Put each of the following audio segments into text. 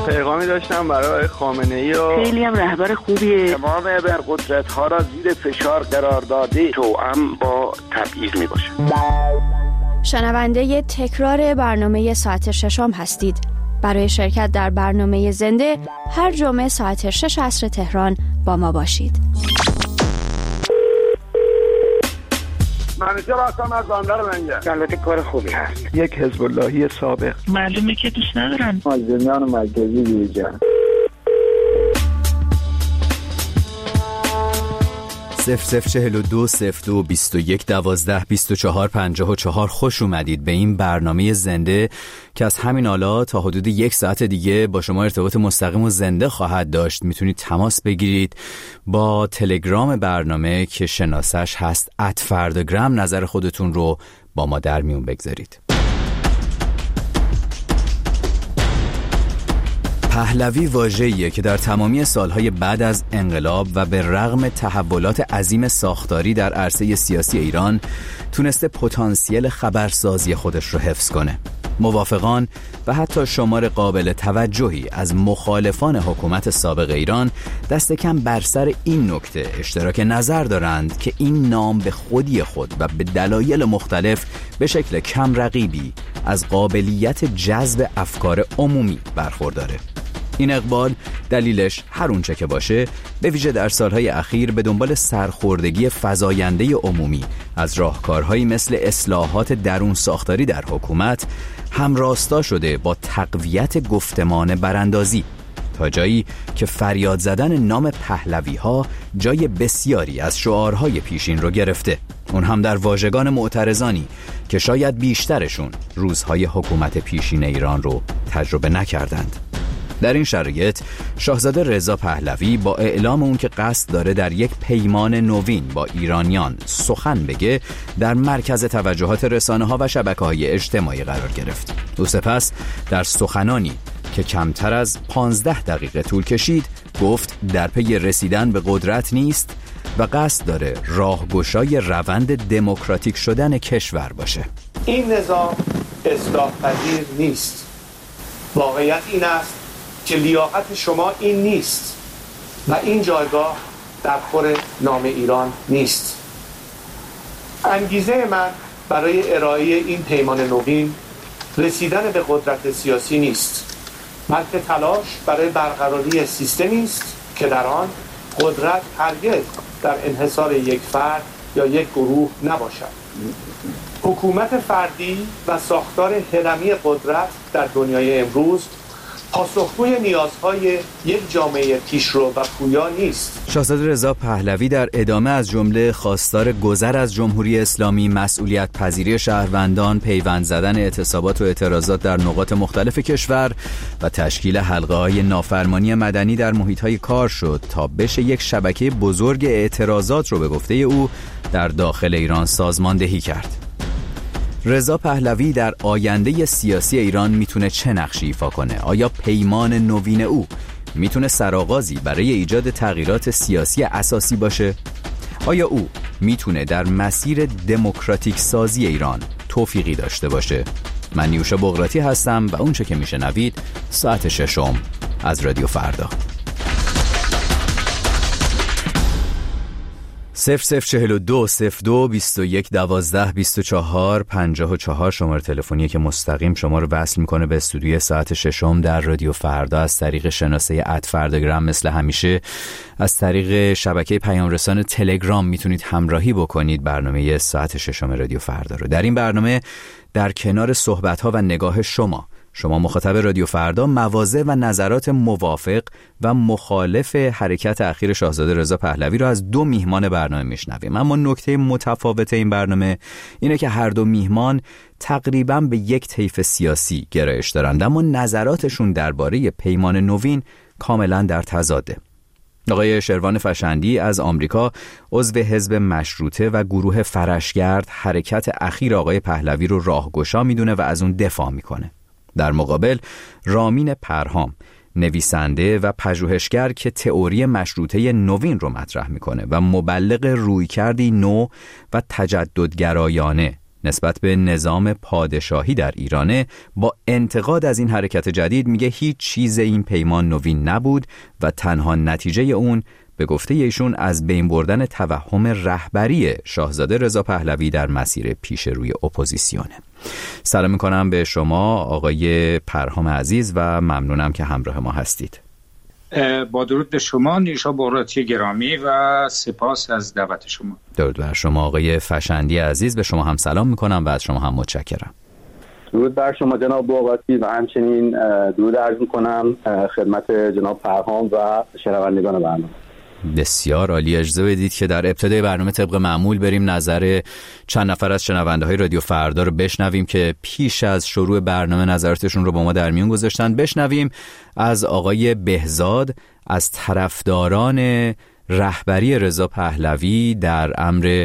پیغامی داشتم برای خامنه‌ای و خیلی هم رهبر خوبیه. تمام ابرقدرت‌ها را زیر فشار قرار داده، توأم با تبعیض میباشه. شنونده تکرار برنامه ساعت ششم هستید. برای شرکت در برنامه زنده هر جمعه ساعت 6 عصر تهران با ما باشید. منیجر هستم از بندر منجر. البته کار خوبی هست. یک حزب اللهی سابق. معلومه که دوست ندارن. مازندران مرکزی بیرجان. 0042 02 21 12 24 54. خوش اومدید به این برنامه زنده که از همین حالا تا حدود 1 ساعت دیگه با شما ارتباط مستقیم و زنده خواهد داشت. میتونید تماس بگیرید با تلگرام برنامه که شناسش هست @فرداگرام. نظر خودتون رو با ما در میون بگذارید. پهلوی واژه‌ایه که در تمامی سالهای بعد از انقلاب و به رغم تحولات عظیم ساختاری در عرصه سیاسی ایران تونسته پتانسیل خبرسازی خودش رو حفظ کنه. موافقان و حتی شمار قابل توجهی از مخالفان حکومت سابق ایران دست کم بر سر این نکته اشتراک نظر دارند که این نام به خودی خود و به دلایل مختلف به شکل کم رقیبی از قابلیت جذب افکار عمومی برخورداره. این اقبال دلیلش هر اونچه که باشه به ویژه در سالهای اخیر به دنبال سرخوردگی فزاینده عمومی از راهکارهایی مثل اصلاحات درون ساختاری در حکومت همراستا شده با تقویت گفتمان براندازی تا جایی که فریاد زدن نام پهلوی ها جای بسیاری از شعارهای پیشین رو گرفته، اون هم در واژگان معترضانی که شاید بیشترشون روزهای حکومت پیشین ایران رو تجربه نکردند. در این شرایط شاهزاده رضا پهلوی با اعلام اون که قصد داره در یک پیمان نوین با ایرانیان سخن بگه در مرکز توجهات رسانه‌ها و شبکه‌های اجتماعی قرار گرفت. او سپس در سخنانی که کمتر از 15 دقیقه طول کشید گفت در پی رسیدن به قدرت نیست و قصد داره راهگشای روند دموکراتیک شدن کشور باشه. این نظام اصلاح پذیر نیست. واقعیت این است که لیاقت شما این نیست و این جایگاه در خور نام ایران نیست. انگیزه من برای ارائه این پیمان نوین رسیدن به قدرت سیاسی نیست، بلکه تلاش برای برقراری سیستمی است که در آن قدرت هرگز در انحصار یک فرد یا یک گروه نباشد. حکومت فردی و ساختار هرمی قدرت در دنیای امروز پاسخگوی نیازهای یک جامعه پیشرو و پویا نیست. شاهزاده رضا پهلوی در ادامه از جمله خواستار گذر از جمهوری اسلامی، مسئولیت پذیری شهروندان، پیوند زدن اعتصابات و اعتراضات در نقاط مختلف کشور و تشکیل حلقه‌های نافرمانی مدنی در محیط‌های کار شد تا بشه یک شبکه بزرگ اعتراضات رو به گفته او در داخل ایران سازماندهی کرد. رضا پهلوی در آینده سیاسی ایران میتونه چه نقشی ایفا کنه؟ آیا پیمان نوین او میتونه سرآغازی برای ایجاد تغییرات سیاسی اساسی باشه؟ آیا او میتونه در مسیر دموکراتیک سازی ایران توفیقی داشته باشه؟ من نیوشا بغراتی هستم و اونچه که میشنوید ساعت ششم از رادیو فردا. 0042 02 21 12 24 54 شماره تلفنی که مستقیم شما رو وصل میکنه به استودیوی ساعت ششم در رادیو فردا از طریق شناسه @فرداگرام. مثل همیشه از طریق شبکه پیام رسان تلگرام میتونید همراهی بکنید برنامه ساعت ششم رادیو فردا رو. در این برنامه در کنار صحبت‌ها و نگاه شما مخاطب رادیو فردا مواضع و نظرات موافق و مخالف حرکت اخیر شاهزاده رضا پهلوی را از 2 میهمان برنامه میشنویم. اما نکته متفاوت این برنامه اینه که هر 2 میهمان تقریباً به یک طیف سیاسی گرایش دارند، اما نظراتشون درباره پیمان نوین کاملاً در تضاده. آقای شروان فشندی از آمریکا عضو حزب مشروطه و گروه فرشگرد حرکت اخیر آقای پهلوی رو راهگشا میدونه و از اون دفاع میکنه. در مقابل رامین پرهام نویسنده و پژوهشگر که تئوری مشروطه نوین رو مطرح میکنه و مبلغ رویکردی نو و تجددگرایانه نسبت به نظام پادشاهی در ایرانه، با انتقاد از این حرکت جدید میگه هیچ چیز این پیمان نوین نبود و تنها نتیجه اون به گفته ایشون از بین بردن توهم رهبری شاهزاده رضا پهلوی در مسیر پیش روی اپوزیسیونه. سلام میکنم به شما آقای پرهام عزیز و ممنونم که همراه ما هستید. با درود به شما نیوشا بغراتی گرامی و سپاس از دعوت شما. درود بر شما آقای فشندی عزیز، به شما هم سلام میکنم و از شما هم متشکرم. درود بر شما جناب بغراتی و همچنین درود عرض میکنم خدمت جناب پرهام و شنوندگان برنامه. بسیار عالی. اجازه بدید که در ابتدای برنامه طبق معمول بریم نظر چند نفر از شنونده های رادیو فردا رو بشنویم که پیش از شروع برنامه نظراتشون رو با ما در میون گذاشتن. بشنویم از آقای بهزاد از طرفداران رهبری رضا پهلوی در امر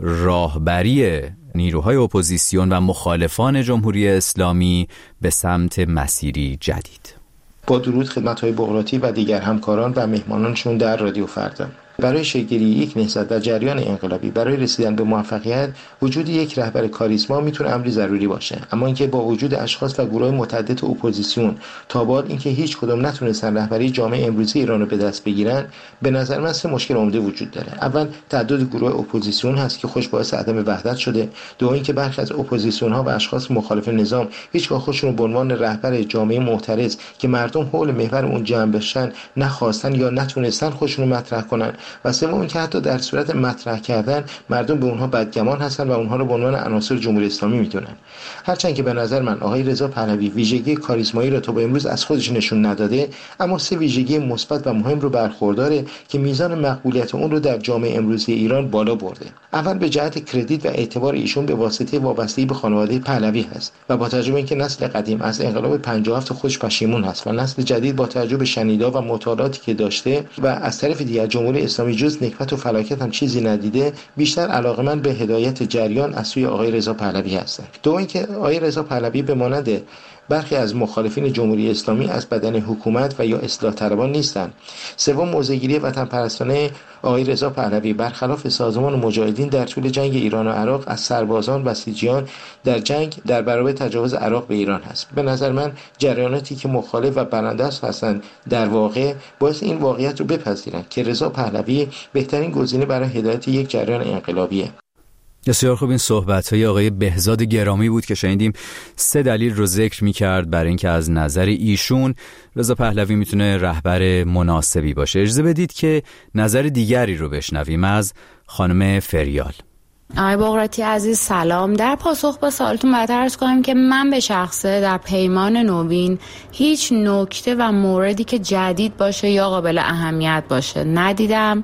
راهبری نیروهای اپوزیسیون و مخالفان جمهوری اسلامی به سمت مسیری جدید. با درود خدمت‌های بغراتی و دیگر همکاران و مهمانانشون در رادیو فردا. برای شکل‌گیری یک نهضت در جریان انقلابی برای رسیدن به موفقیت وجود یک رهبر کاریسما میتونه امری ضروری باشه، اما اینکه با وجود اشخاص و گروه متعدد اپوزیسیون تا به حال اینکه هیچ کدوم نتونستن رهبری جامعه امروزی ایران رو به دست بگیرن، به نظر من سه مشکل عمده وجود داره. اول تعدد گروه اپوزیسیون هست که خوش باعث عدم وحدت شده. دوم اینکه برخی از اپوزیسیون ها و اشخاص مخالف نظام هیچگاه خودشون رو به عنوان رهبر جامعه معترض که مردم حول محور اون جمع بشن نخواستن یا نتونستن خودشون رو مطرح کنن، و سوم اینکه حتی در صورت مطرح کردن مردم به اونها بدگمان هستن و اونها رو به عنوان عناصر جمهوری اسلامی میدونن. هرچند که به نظر من آقای رضا پهلوی ویژگی کاریسمایی رو تا به امروز از خودش نشون نداده، اما سه ویژگی مثبت و مهم رو برخورداره که میزان مقبولیت اون رو در جامعه امروزی ایران بالا برده. اول به جهت کردیت و اعتبار ایشون به واسطه وابستگی به خانواده پهلوی هست و با توجه به اینکه نسل قدیم از انقلاب 57 خودش پشیمون هست و نسل جدید با توجه به شنیدها و مطالعاتی که داشته و از طرف دیگر جمهوری اسلامی جز نکبت و فلاکت هم چیزی ندیده، بیشتر علاقه‌مند به هدایت جریان از سوی آقای رضا پهلوی هستند. دوم اینکه آقای رضا پهلوی به مانند برخی از مخالفین جمهوری اسلامی از بدن حکومت و یا اصلاح طلبان نیستند. سوم موضع‌گیری وطن پرستانه آقای رضا پهلوی برخلاف سازمان مجاهدین در طول جنگ ایران و عراق از سربازان بسیجیان در جنگ در برابر تجاوز عراق به ایران هست. به نظر من جریاناتی که مخالف و برنده هستند در واقع باعث این واقعیت رو بپذیرند که رضا پهلوی بهترین گزینه برای هدایت یک جریان انقلابیه. بسیار خوب. این صحبت‌های آقای بهزاد گرامی بود که شنیدیم. سه دلیل رو ذکر می‌کرد برای اینکه از نظر ایشون رضا پهلوی میتونه رهبر مناسبی باشه. اجازه بدید که نظر دیگری رو بشنویم از خانم فریال. آقای بغراتی عزیز سلام. در پاسخ به سوالتون باید عرض کنم که من به شخصه در پیمان نوین هیچ نکته و موردی که جدید باشه یا قابل اهمیت باشه ندیدم.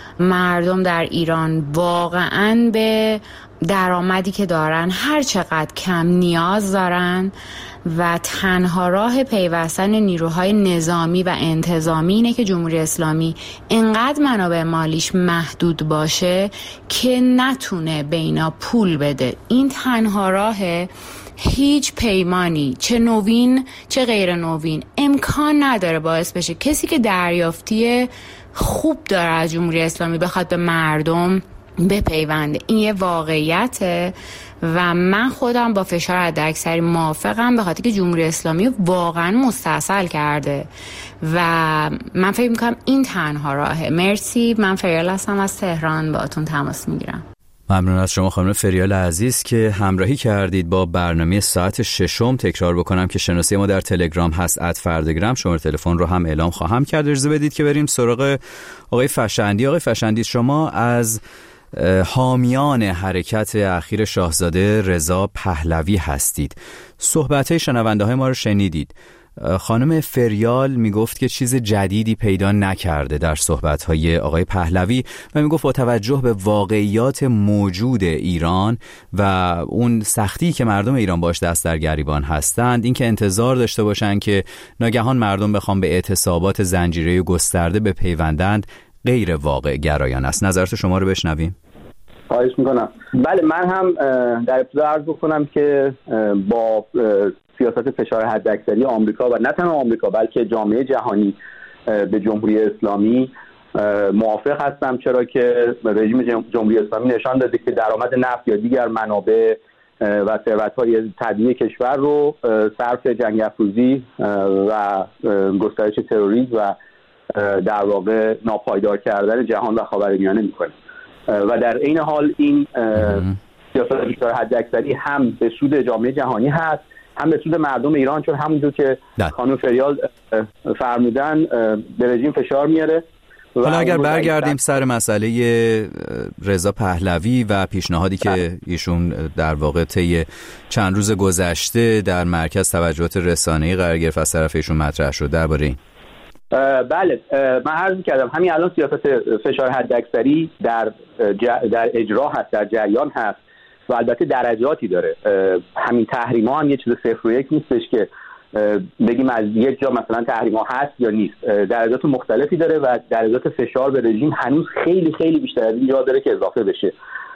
مردم در ایران واقعاً به درآمدی که دارن هر چقدر کم نیاز دارن و تنها راه پیوستن نیروهای نظامی و انتظامی اینه که جمهوری اسلامی انقدر منابع مالیش محدود باشه که نتونه به اینا پول بده. این تنها راهه. هیچ پیمانی چه نوین چه غیر نوین امکان نداره باعث بشه کسی که دریافتی خوب داره از جمهوری اسلامی بخواد به مردم بپیونده. این یه واقعیته و من خودم با فشار حداکثری موافقم به خاطر که جمهوری اسلامی واقعا مستاصل کرده و من فکر میکنم این تنها راهه. مرسی. من فریال هستم از تهران، باهاتون تماس میگیرم. ممنون از شما خانم فریال عزیز که همراهی کردید با برنامه ساعت 6. تکرار بکنم که شناسی ما در تلگرام هست @فردگرام. شماره تلفن رو هم اعلام خواهم کرد. اجازه بدید که بریم سراغ آقای فشندی. آقای فشندی، شما از حامیان حرکت اخیر شاهزاده رضا پهلوی هستید. صحبت‌های شنونده‌های ما رو شنیدید. خانم فریال میگفت که چیز جدیدی پیدا نکرده در صحبت‌های آقای پهلوی و میگفت با توجه به واقعیات موجود ایران و اون سختی که مردم ایران باش دست در گریبان هستند، این که انتظار داشته باشن که ناگهان مردم بخوام به اعتصابات زنجیره‌ای گسترده بپیوندند غیر واقع گرایانه است. نظرت شما رو بشنویم. خواهش میکنم. بله، من هم در ابتدا عرض بکنم که با سیاست فشار حداکثری آمریکا و نه تنها آمریکا بلکه جامعه جهانی به جمهوری اسلامی موافق هستم، چرا که رژیم جمهوری اسلامی نشان داده که درآمد نفت یا دیگر منابع و ثروت‌های طبیعی کشور رو صرف جنگ افروزی و گسترش تروریسم و در واقع ناپایدار کردن جهان و خاورمیانه میکنه و در عین حال این سیاست بیشتر حداکثری هم به سود جامعه جهانی هست، هم به سود مردم ایران، چون همونجور که خانم فریال فرمودن به رژیم فشار میاره. حالا اگر برگردیم سر مسئله رضا پهلوی و پیشنهادی که ایشون در واقع طی چند روز گذشته در مرکز توجهات رسانه‌ای قرار گرفت از طرف ایشون مطرح شد درباره این. بله، من عرض کردم همین الان سیاست فشار حداکثری در اجرا هست، در جریان هست و البته درجاتی داره. همین تحریم‌ها هم یه چیز 0 و 1 نیستش که بگیم از یک جا مثلا تحریم‌ها هست یا نیست. درجات مختلفی داره و درجات فشار به رژیم هنوز خیلی خیلی بیشتر از این جا داره که اضافه بشه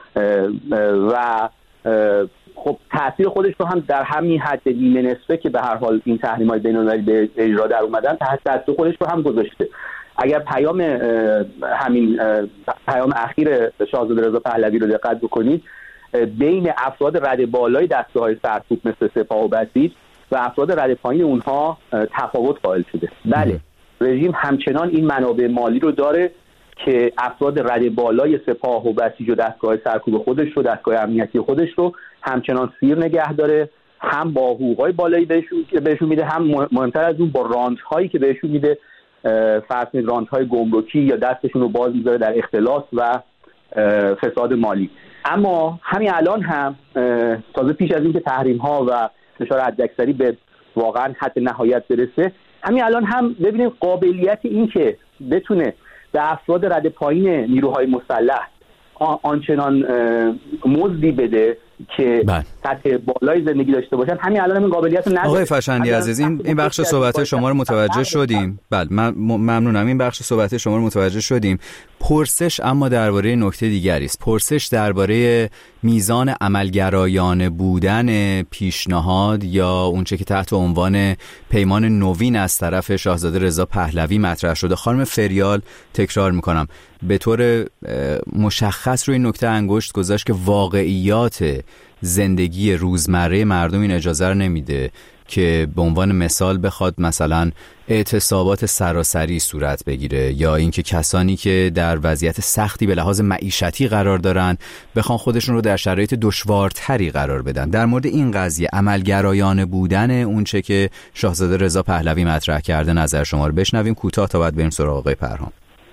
و خب تأثیر خودش رو هم در همین حد نیمه نصفه که به هر حال این تحریم‌های بین‌المللی به اجرا در اومدن تأثیر خودش رو هم گذاشته. اگر همین پیام اخیر شاهزاده رضا پهلوی رو دقت بکنید، بین افراد رده بالای دستگاه‌های سرکوب مثل سپاه و بسیج و افراد رده پایین اونها تفاوت قائل شده. بله، رژیم همچنان این منابع مالی رو داره که افراد رده بالای سپاه و بسیج و دستگاه سرکوب خودش رو، دستگاه امنیتی خودش رو همچنان سیر نگه داره، هم با حقوقای بالایی بهشون میده، هم مهمتر از اون با رانت‌هایی که بهشون میده، فرض کنید رانت‌های گمرکی، یا دستشون رو باز میذاره در اختلاس و فساد مالی. اما همین الان هم تازه پیش از اینکه تحریم‌ها و فشار حداکثری به واقعا حد نهایت برسه، همین الان هم ببینید قابلیت این که بتونه به افراد رده پایین نیروهای مسلح آنچنان مزدی بده که سطح بالای زندگی داشته باشن، همین الان این قابلیت رو نداره. آقای فشندی عزیز، این بخش صحبت شما رو متوجه شدیم. بله، من ممنونم. این بخش صحبت شما رو متوجه شدیم. پرسش اما درباره نکته دیگری است. پرسش درباره میزان عملگرایانه بودن پیشنهاد یا اونچه که تحت عنوان پیمان نوین از طرف شاهزاده رضا پهلوی مطرح شده. خانم فریال، تکرار میکنم، به طور مشخص روی این نکته انگشت گذاشت که واقعیات زندگی روزمره مردم این اجازه رو نمیده که به عنوان مثال بخواد مثلا اعتصابات سراسری صورت بگیره یا اینکه کسانی که در وضعیت سختی به لحاظ معیشتی قرار دارن بخوان خودشون رو در شرایط دشوارتری قرار بدن. در مورد این قضیه عملگرایانه بودن اونچه که شاهزاده رضا پهلوی مطرح کرده نظر شما رو بشنویم کوتاه تا بعد بریم سراغ آقای پرهام.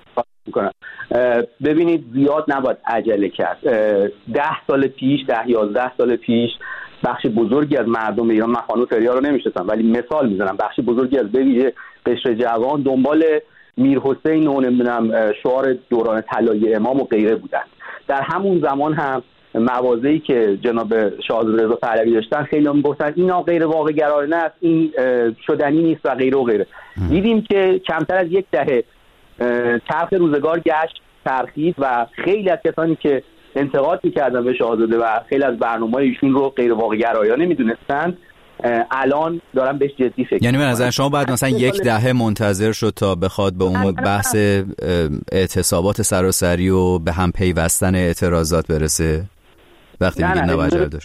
ببینید، زیاد نباید عجله کرد. 10 سال پیش، 10-11 سال پیش بخش بزرگی از مردم ایران، من خانم فریال رو نمیشناسم ولی مثال میزنم، بخش بزرگی از به ویژه قشر جوان دنبال میرحسین و نمیدونم شعار دوران طلایی امام و غیره بودن. در همون زمان هم موازه‌ای که جناب شاهزاده رضا پهلوی داشتن خیلی هم گفتن اینا غیر واقع گرایانه است، این شدنی نیست و غیره و غیره. دیدیم که کمتر از 10 دهه چرخ روزگار گشت، چرخید و خیلی از کسانی که انتقاد می‌کردن به شاهزاده و خیلی از برنامه‌های ایشون رو غیر واقع گرایانه می‌دونستند، الان دارن بهش جدی فکر. یعنی به نظر شما بعد مثلا 10 دهه منتظر شد تا بخواد به اون بحث اعتصابات سراسری و به هم پیوستن اعتراضات برسه وقتی میگید نباید داشت؟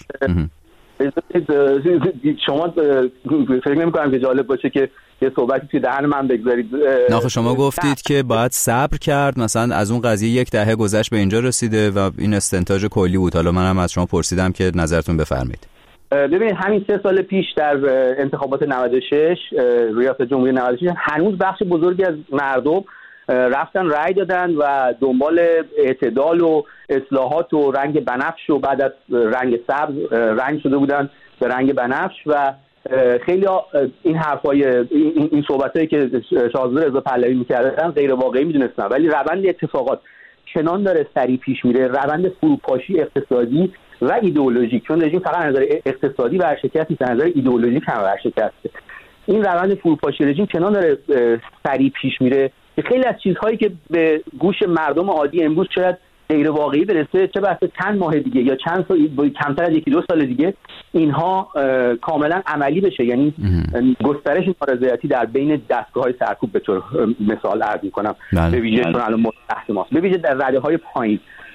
شما فکر نمی‌کنم که جالب باشه که یه صحبتی توی دهن من بگذارید. نه، شما گفتید که باید صبر کرد، مثلا از اون قضیه 10 دهه گذشت به اینجا رسیده و این استنتاج کلی بود. حالا منم از شما پرسیدم که نظرتون بفرمایید. ببینید، همین 3 سال پیش در انتخابات 96 ریاست جمهوری 96 هنوز بخش بزرگی از مردم رفتن رأی دادن و دنبال اعتدال و اصلاحات و رنگ بنفش و بعد از رنگ سبز رنگ شده بودن به رنگ بنفش و خیلی این حرفای این صحبتایی که شاهزاده رضا پهلوی می‌کردن غیر واقعی می‌دونستن، ولی روند اتفاقات چنان داره سریع پیش میره، روند فروپاشی اقتصادی و ایدئولوژیک، چون رژیم فقط از نظر اقتصادی ورشکست نیست، از نظر ایدئولوژیک هم ورشکسته. این روند فروپاشی رژیم چنان داره سریع پیش میره که خیلی از چیزهایی که به گوش مردم عادی امروز شاید غیر واقعی برسه، چه بسا چند ماه دیگه یا چند سال، کمتر از 1-2 سال دیگه اینها کاملا عملی بشه. یعنی گسترش نارضایتی در بین دستگاه‌های سرکوب به طور مثال عرض می‌کنم، به ویژه چون الان تحت ماست، به ویژه در رده‌های پایین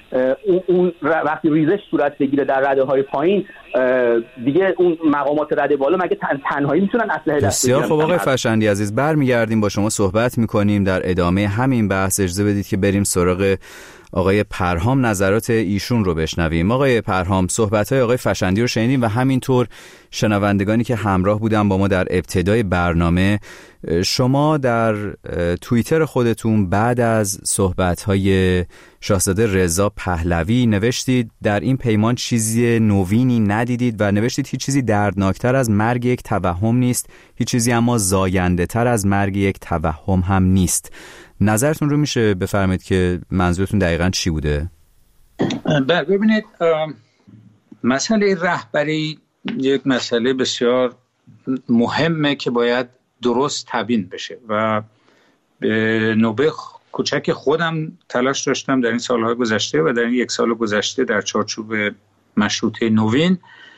اون وقتی ریزش صورت بگیره در رده‌های پایین، دیگه اون مقامات رده بالا مگه تنهایی میتونن اسلحه دست بگیرن؟ بسیار خب آقای فشندی عزیز، برمیگردیم با شما صحبت میکنیم در ادامه همین بحث. اجازه بدید که بریم سراغ آقای پرهام، نظرات ایشون رو بشنویم. آقای پرهام، صحبت‌های آقای فشندی رو شنیدیم و همینطور شنوندگانی که همراه بودن با ما در ابتدای برنامه. شما در توییتر خودتون بعد از صحبت‌های شاهزاده رضا پهلوی نوشتید در این پیمان چیزی نوینی ندیدید و نوشتید هیچ چیزی دردناکتر از مرگ یک توهم نیست، هیچ چیزی اما زاینده‌تر از مرگ یک توهم هم نیست. نظرتون رو میشه بفرمایید که منظورتون دقیقاً چی بوده؟ ببینید، مسئله رهبری یک مسئله بسیار مهمه که باید درست تبیین بشه و به نوبه کوچک خودم تلاش داشتم در این سالهای گذشته و در این یک سال گذشته در چارچوب مشروطه نوین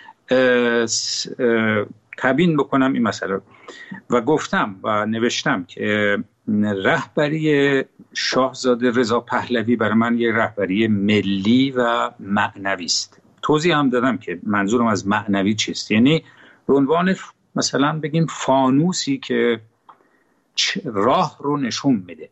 تبیین بکنم این مسئله و گفتم و نوشتم که رهبری شاهزاده رضا پهلوی برای من یک رهبری ملی و معنوی است. توضیح هم دادم که منظورم از معنوی چیست، یعنی به عنوان مثلا بگیم فانوسی که راه رو نشون میده،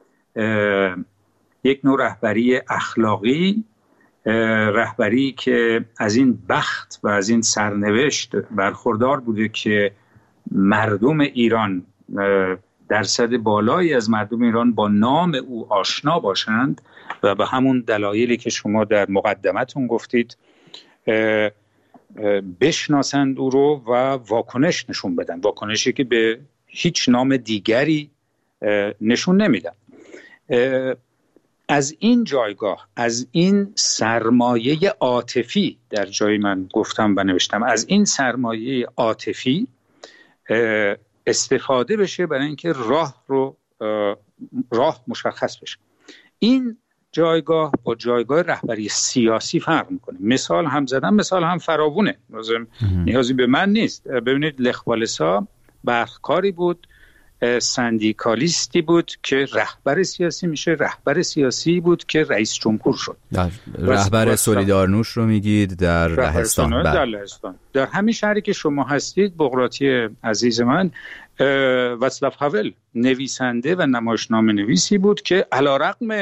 یک نوع رهبری اخلاقی، رهبری که از این بخت و از این سرنوشت برخوردار بوده که مردم ایران، درصد بالایی از مردم ایران با نام او آشنا باشند و به همون دلایلی که شما در مقدمتون گفتید بشناسند او رو و واکنش نشون بدن، واکنشی که به هیچ نام دیگری نشون نمیدن. از این جایگاه، از این سرمایه عاطفی، در جایی من گفتم و نوشتم، از این سرمایه عاطفی استفاده بشه برای اینکه راه مشخص بشه. این جایگاه با جایگاه رهبری سیاسی فرق میکنه. مثال هم زدم، مثال هم فراوونه، نیازی به من نیست. ببینید لخ والسا برخکاری بود، سندیکالیستی بود که رهبر سیاسی میشه، رهبر سیاسی بود که رئیس جمهور شد. رهبر سولیدارنوش رو میگید در لهستان. در لهستان، در همین شهری که شما هستید، بغراتی عزیز من، واصلاو هاول نویسنده و نمایشنامه نویسی بود که علیرغم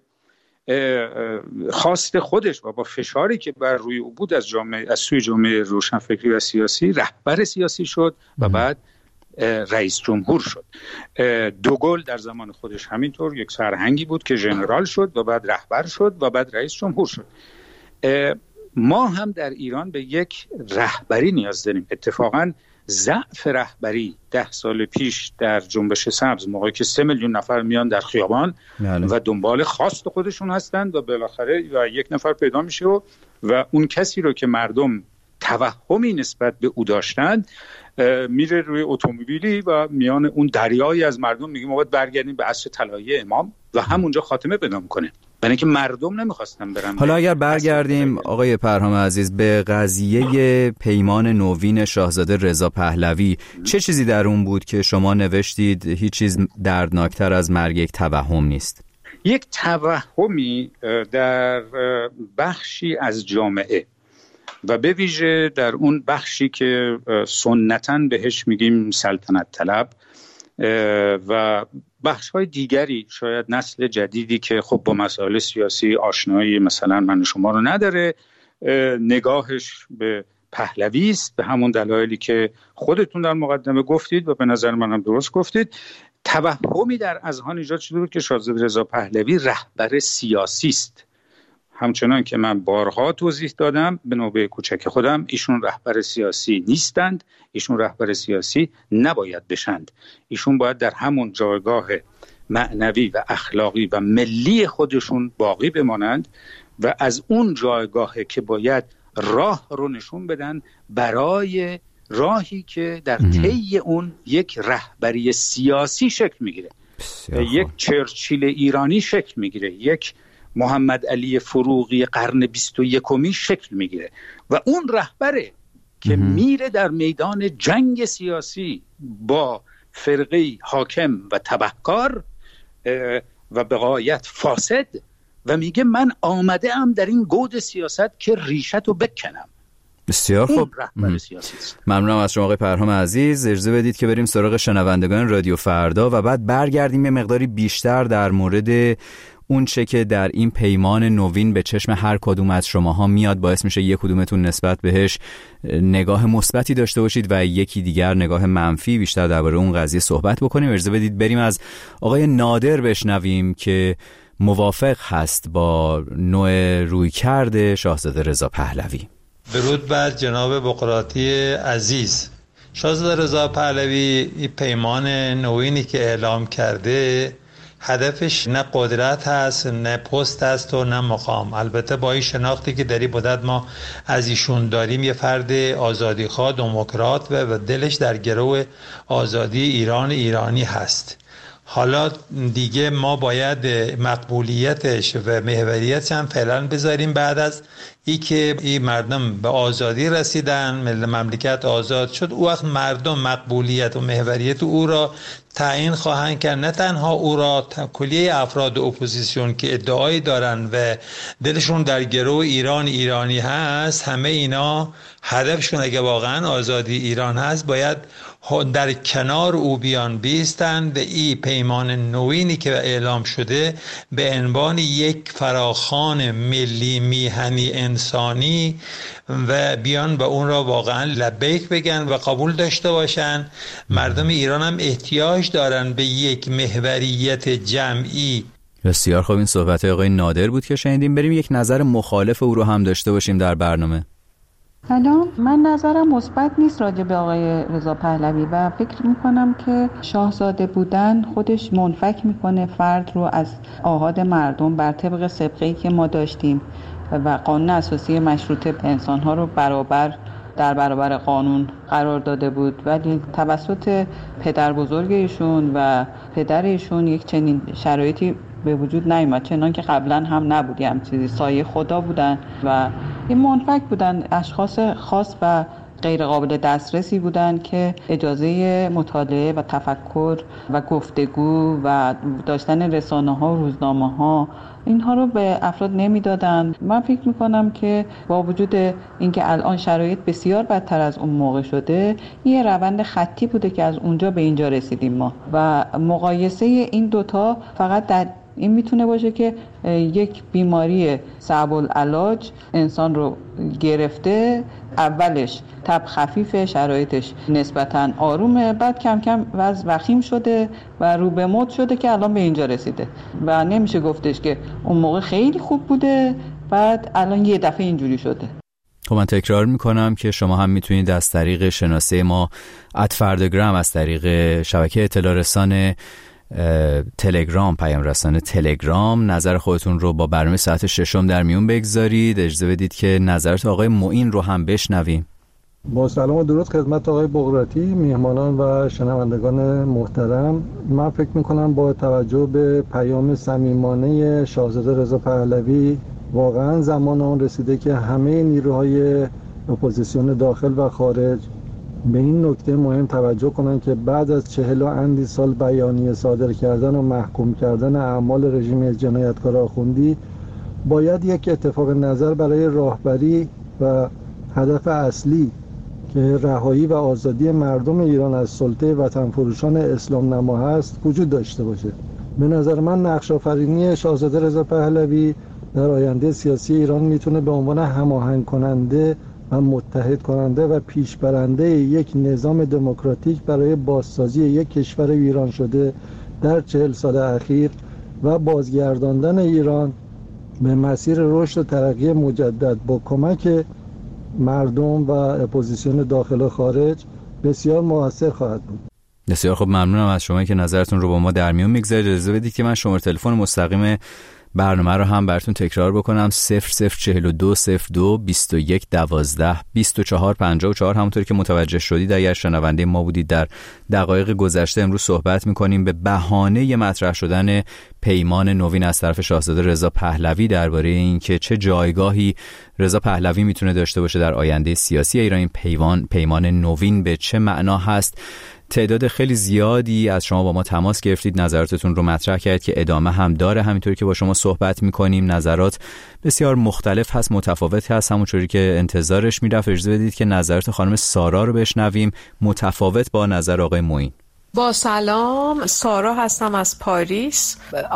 خواست خودش و با فشاری که بر روی او بود از سوی جامعه روشنفکری و سیاسی، رهبر سیاسی شد و بعد رئیس جمهور شد. دوگل در زمان خودش همینطور یک سرهنگی بود که ژنرال شد و بعد رهبر شد و بعد رئیس جمهور شد. ما هم در ایران به یک رهبری نیاز داریم. اتفاقاً ضعف رهبری 10 سال پیش در جنبش سبز، موقعی که 3 میلیون نفر میان در خیابان و دنبال خواست خودشون هستند و بالاخره یک نفر پیدا میشه و اون کسی رو که مردم توهمی نسبت به او داشتند میره روی اتومبیلی و میان اون دریایی از مردم میگه ما باید برگردیم به عصر طلایی امام و همونجا خاتمه پیدا میکنه، برای اینکه مردم نمیخواستن برن. حالا اگر برگردیم آقای پرهام عزیز به قضیه پیمان نوین شاهزاده رضا پهلوی، چه چیزی در اون بود که شما نوشتید هیچ چیز دردناکتر از مرگ یک توهم نیست؟ یک توهمی در بخشی از جامعه و به ویژه در اون بخشی که سنتاً بهش میگیم سلطنت طلب و بخش‌های دیگری، شاید نسل جدیدی که خب با مسائل سیاسی آشنایی مثلا من و شما رو نداره، نگاهش به پهلوی است به همون دلایلی که خودتون در مقدمه گفتید و به نظر منم درست گفتید. توهمی در اذهان ایجاد شده بود که شاهزاده رضا پهلوی رهبر سیاسی است. همچنان که من بارها توضیح دادم به نوبه کوچک خودم، ایشون رهبر سیاسی نیستند، ایشون رهبر سیاسی نباید بشند. ایشون باید در همون جایگاه معنوی و اخلاقی و ملی خودشون باقی بمانند و از اون جایگاهی که باید راه رو نشون بدن برای راهی که در طی اون یک رهبری سیاسی شکل میگیره، یک چرچیل ایرانی شکل میگیره، یک محمد علی فروغی قرن 21 شکل میگیره و اون رهبره که میره در میدان جنگ سیاسی با فرقه حاکم و تبهکار و به غایت فاسد و میگه من آمده ام در این گود سیاست که ریشتو بکنم. بسیار خوب. ممنونم از شما آقای پرهام عزیز. اجازه بدید که بریم سراغ شنوندگان رادیو فردا و بعد برگردیم یه مقداری بیشتر در مورد اون چه که در این پیمان نوین به چشم هر کدوم از شماها میاد، باعث میشه یک کدومتون نسبت بهش نگاه مثبتی داشته باشید و یکی دیگر نگاه منفی، بیشتر درباره اون قضیه صحبت بکنیم. اجازه بدید بریم از آقای نادر بشنویم که موافق هست با نوع رویکرد شاهزاده رضا پهلوی. درود بر جناب بقراطی عزیز. شاهزاده رضا پهلوی این پیمان نوینی که اعلام کرده هدفش نه قدرت هست، نه پست هست و نه مقام. البته با این شناختی که در این مدت ما از ایشون داریم، یه فرد آزادیخواه دموکرات و دلش در گرو آزادی ایرانی هست. حالا دیگه ما باید مقبولیتش و محوریتش هم فعلا بذاریم بعد از ای که این مردم به آزادی رسیدن، مملکت آزاد شد، او وقت مردم مقبولیت و محوریت او را تعیین خواهند کرد، نه تنها او را، کلیه افراد اپوزیسیون که ادعایی دارن و دلشون در گرو ایرانی هست، همه اینا هدفشون اگه واقعا آزادی ایران هست باید در کنار او بیان بیستند. این پیمان نوینی که اعلام شده به عنوان یک فراخوان ملی میهنی انسانی و بیان و اون را واقعا لبیک بگن و قبول داشته باشن. مردم ایران هم احتیاج دارن به یک محوریت جمعی. بسیار خوب. این صحبت آقای نادر بود که شنیدیم. بریم یک نظر مخالف او رو هم داشته باشیم در برنامه. سلام، من نظرم مثبت نیست راجع به آقای رضا پهلوی و فکر میکنم که شاهزاده بودن خودش منفک میکنه فرد رو از آحاد مردم بر طبق سابقه‌ای که ما داشتیم و قانون اساسی مشروطه انسانها رو در برابر قانون قرار داده بود، ولی توسط پدر بزرگ ایشون و پدر ایشون یک چنین شرایطی به وجود نیامد، چنان که قبلا هم نبودی، هم چیزی سایه خدا بودن و این منفک بودن، اشخاص خاص و غیر قابل دسترسی بودن که اجازه مطالعه و تفکر و گفتگو و داشتن رسانه‌ها و روزنامه‌ها اینها رو به افراد نمیدادن. من فکر میکنم که با وجود اینکه الان شرایط بسیار بدتر از اون موقع شده، یه روند خطی بوده که از اونجا به اینجا رسیدیم ما و مقایسه این دوتا فقط در این میتونه باشه که یک بیماری صعب العلاج انسان رو گرفته، اولش تب خفیفه، شرایطش نسبتاً آرومه، بعد کم کم وضع وخیم شده و رو به موت شده که الان به اینجا رسیده و نمیشه گفتش که اون موقع خیلی خوب بوده بعد الان یه دفعه اینجوری شده. خب من تکرار میکنم که شما هم میتونید از طریق شناسه ما @فرداگرام، از طریق شبکه اطلاع رسان تلگرام، پیام رسانه تلگرام، نظر خودتون رو با برنامه ساعت 6 در میون بگذارید. اجازه بدید که نظرات آقای معین رو هم بشنویم. با سلام و درود خدمت آقای بقراطی، میهمانان و شنوندگان محترم. من فکر میکنم با توجه به پیام صمیمانه شاهزاده رضا پهلوی واقعا زمان آن رسیده که همه نیروهای اپوزیسیون داخل و خارج به این نکته مهم توجه کنن که بعد از 40 و اندی سال بیانیه صادر کردن و محکوم کردن اعمال رژیم جنایتکار آخوندی، باید یک اتفاق نظر برای راهبری و هدف اصلی که رهایی و آزادی مردم ایران از سلطه وطن فروشان اسلام نما هست وجود داشته باشه. به نظر من نقش آفرینی شاهزاده رضا پهلوی در آینده سیاسی ایران میتونه به عنوان هماهنگ کننده و متحد کننده و پیشبرنده یک نظام دموکراتیک برای بازسازی یک کشور ویران شده در 40 سال اخیر و بازگرداندن ایران به مسیر رشد و ترقی مجدد با کمک مردم و اپوزیسیون داخل و خارج بسیار موثر خواهد بود. بسیار خب، ممنونم از شما که نظرتون رو با ما در میون میگذارید. اجازه بدید که من شماره تلفن مستقیم برنامه رو هم براتون تکرار بکنم: 0042 02 21 12 24 54. همونطور که متوجه شدید اگر شنونده ما بودید، در دقایق گذشته امروز صحبت میکنیم به بهانه مطرح شدن پیمان نوین از طرف شاهزاده رضا پهلوی درباره اینکه چه جایگاهی رضا پهلوی میتونه داشته باشه در آینده سیاسی ایران. این پیمان نوین به چه معنا هست؟ تعداد خیلی زیادی از شما با ما تماس گرفتید، نظراتتون رو مطرح کرد که ادامه هم داره. همینطوری که با شما صحبت میکنیم نظرات بسیار مختلف هست، متفاوت هست، همونطوری که انتظارش میرفت. اجازه بدید که نظرات خانم سارا رو بشنویم، متفاوت با نظر آقای معین. با سلام، سارا هستم از پاریس.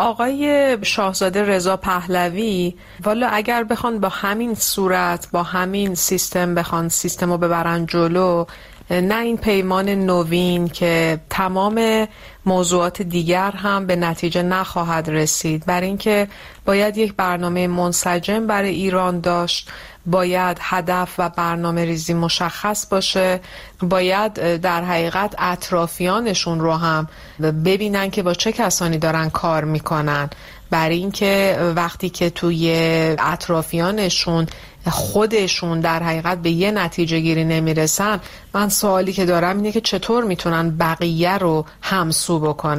آقای شاهزاده رضا پهلوی والا اگر بخوان با همین صورت، با همین سیستم بخوان سیستم رو ببرن جلو، نه این پیمان نوین که تمام موضوعات دیگر هم به نتیجه نخواهد رسید. برای اینکه باید یک برنامه منسجم برای ایران داشت، باید هدف و برنامه ریزی مشخص باشه، باید در حقیقت اطرافیانشون رو هم ببینن که با چه کسانی دارن کار میکنن، برای اینکه وقتی که توی اطرافیانشون خودشون در حقیقت به یه نتیجه گیری نمیرسن، من سوالی که دارم اینه که چطور میتونن بقیه رو همسو بکنن.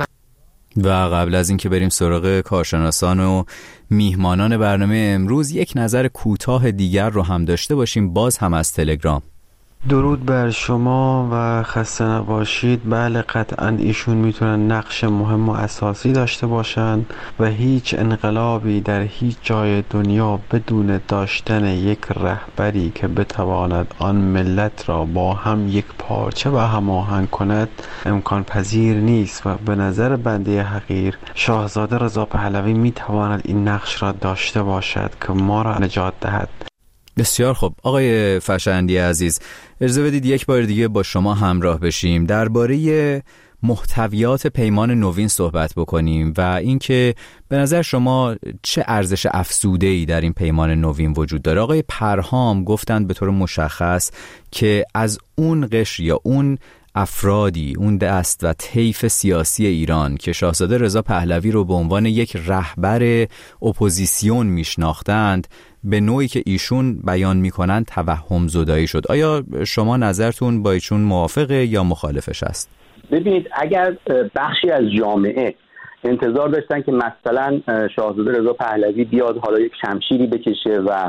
و قبل از این که بریم سراغ کارشناسان و میهمانان برنامه امروز، یک نظر کوتاه دیگر رو هم داشته باشیم، باز هم از تلگرام. درود بر شما و خسته نباشید. بله قطعا ایشون میتونن نقش مهم و اساسی داشته باشن و هیچ انقلابی در هیچ جای دنیا بدون داشتن یک رهبری که بتواند آن ملت را با هم یک پارچه و هماهنگ کند امکان پذیر نیست و به نظر بنده حقیر شاهزاده رضا پهلوی میتواند این نقش را داشته باشد که ما را نجات دهد. بسیار خوب آقای فشندی عزیز، اجازه بدید یک بار دیگه با شما همراه بشیم، درباره محتویات پیمان نوین صحبت بکنیم و اینکه به نظر شما چه ارزش افزوده‌ای در این پیمان نوین وجود داره. آقای پرهام گفتند به طور مشخص که از اون قشر یا اون افرادی، اون دست و طیف سیاسی ایران که شاهزاده رضا پهلوی رو به عنوان یک رهبر اپوزیسیون میشناختند، به نوعی که ایشون بیان میکنن توهم زدایی شد. آیا شما نظرتون با ایشون موافقه یا مخالفش است؟ ببینید، اگر بخشی از جامعه انتظار داشتن که مثلا شاهزاده رضا پهلوی بیاد حالا یک شمشیری بکشه و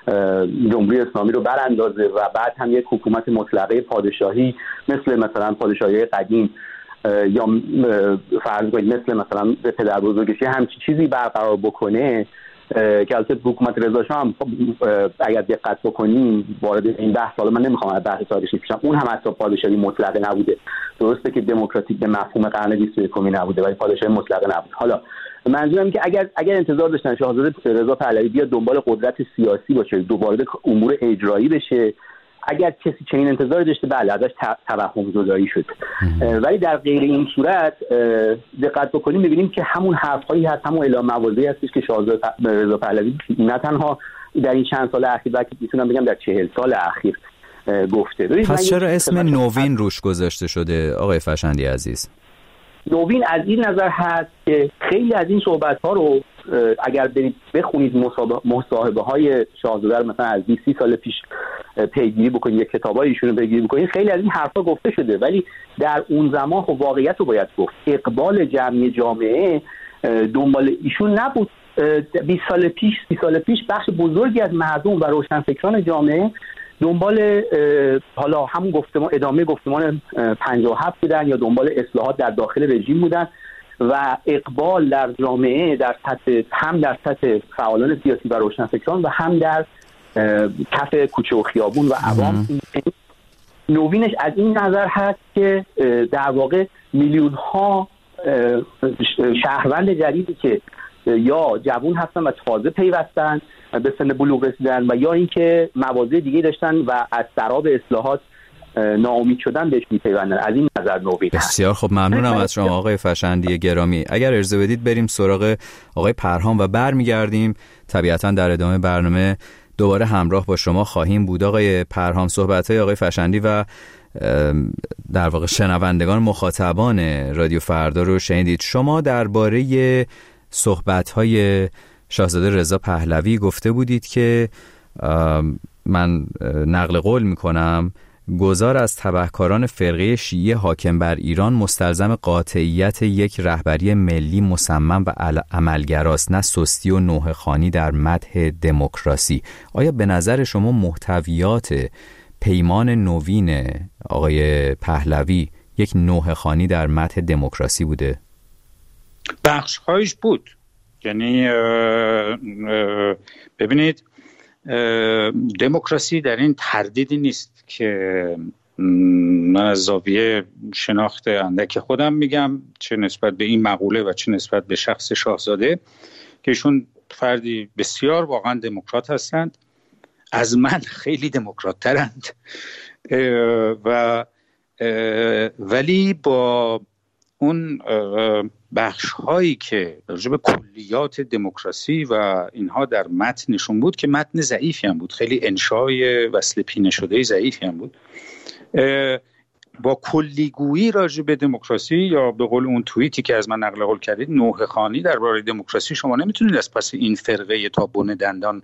جمهوری اسلامی رو براندازه و بعد هم یک حکومت مطلقه پادشاهی مثلا پادشاهی قدیم یا فرض کنید مثلا به پدر بزرگش همچین چیزی برقرار بکنه، که البته حکومت رضا شاه هم اگر دقت بکنیم وارد این بحث، حالا من نمیخوام از بحث تاریخی بشم، اون هم حتی پادشاهی مطلقه نبوده. درسته که دموکراتیک به مفهوم قرن 21 نبوده ولی پادشاهی مطلقه نبوده. حالا منظورم که اگر انتظار داشتن شاهزاده رضا پهلوی بیاد دنبال قدرت سیاسی باشه، دوباره امور اجرایی بشه، اگر کسی چنین انتظاری داشته بله ازش توهم زدایی شد. ولی در غیر این صورت دقت بکنیم می‌بینیم که همون حرف‌هایی هست، همون اعلام مواضعی هستش که شاهزاده رضا پهلوی نه تنها در این چند سال اخیر بلکه میتونم بگم در 40 سال اخیر گفته. پس چرا اسم نوین روش گذاشته شده آقای فشندی عزیز؟ نوین از این نظر هست که خیلی از این صحبت‌ها رو اگر برید بخونید مصاحبه‌های شاهزاده رو مثلا از 20 سال پیش پیگیری بکنید، یک کتابای ایشون رو پیگیری بکنید، خیلی از این حرفا گفته شده، ولی در اون زمان خب واقعیت رو باید گفت. اقبال جمعی جامعه دنبال ایشون نبود. 20 سال پیش بخش بزرگی از مردم و روشنفکران جامعه دنبال حالا همون گفتمان، ادامه گفتمان 57 بودن یا دنبال اصلاحات در داخل رژیم بودن و اقبال در جامعه هم در سطح فعالان سیاسی و روشنفکران و هم در کف کوچه و خیابون و عوام. نوینش از این نظر هست که در واقع میلیون ها شهروند جدیدی که یا جوان هستن و تازه پیوستن به سن بلوغ رسیدن و یا اینکه مواضع دیگه داشتن و از سراب اصلاحات ناامید شدن بهش میپیوندن. از این نظر نوین. بسیار خب، ممنونم از شما آقای فشندی گرامی. اگر اجازه بدید بریم سراغ آقای پرهام و برمیگردیم. طبیعتا در ادامه برنامه دوباره همراه با شما خواهیم بود. آقای پرهام، صحبت‌های آقای فشندی و در واقع شنوندگان مخاطبان رادیو فردا رو شنیدید. شما درباره صحبت‌های شاهزاده رضا پهلوی گفته بودید که من نقل قول میکنم: گذار از تبهکاران فرقه شیعه حاکم بر ایران مستلزم قاطعیت یک رهبری ملی مصمم و عملگراست، نه سستی و نوحه خوانی در مدح دموکراسی. آیا به نظر شما محتویات پیمان نوین آقای پهلوی یک نوحه خوانی در متن دموکراسی بوده؟ بخش‌هایش بود. یعنی ببینید دموکراسی در این تردیدی نیست که من از زاویه شناخت اندک خودم میگم، چه نسبت به این مقوله و چه نسبت به شخص شاهزاده که ایشون فردی بسیار واقعا دموکرات هستند، از من خیلی دموکرات ترند ولی با اون بخش هایی که راجع به کلیات دموکراسی و اینها در متنشون بود که متن ضعیفی هم بود، خیلی انشای وصل پینه شده ضعیفی هم بود، با کلیگویی راجع به دموکراسی یا به قول اون توییتی که از من نقل قول کردید نوحه خوانی درباره دموکراسی، شما نمیتونید از پس این فرقه تا بن دندان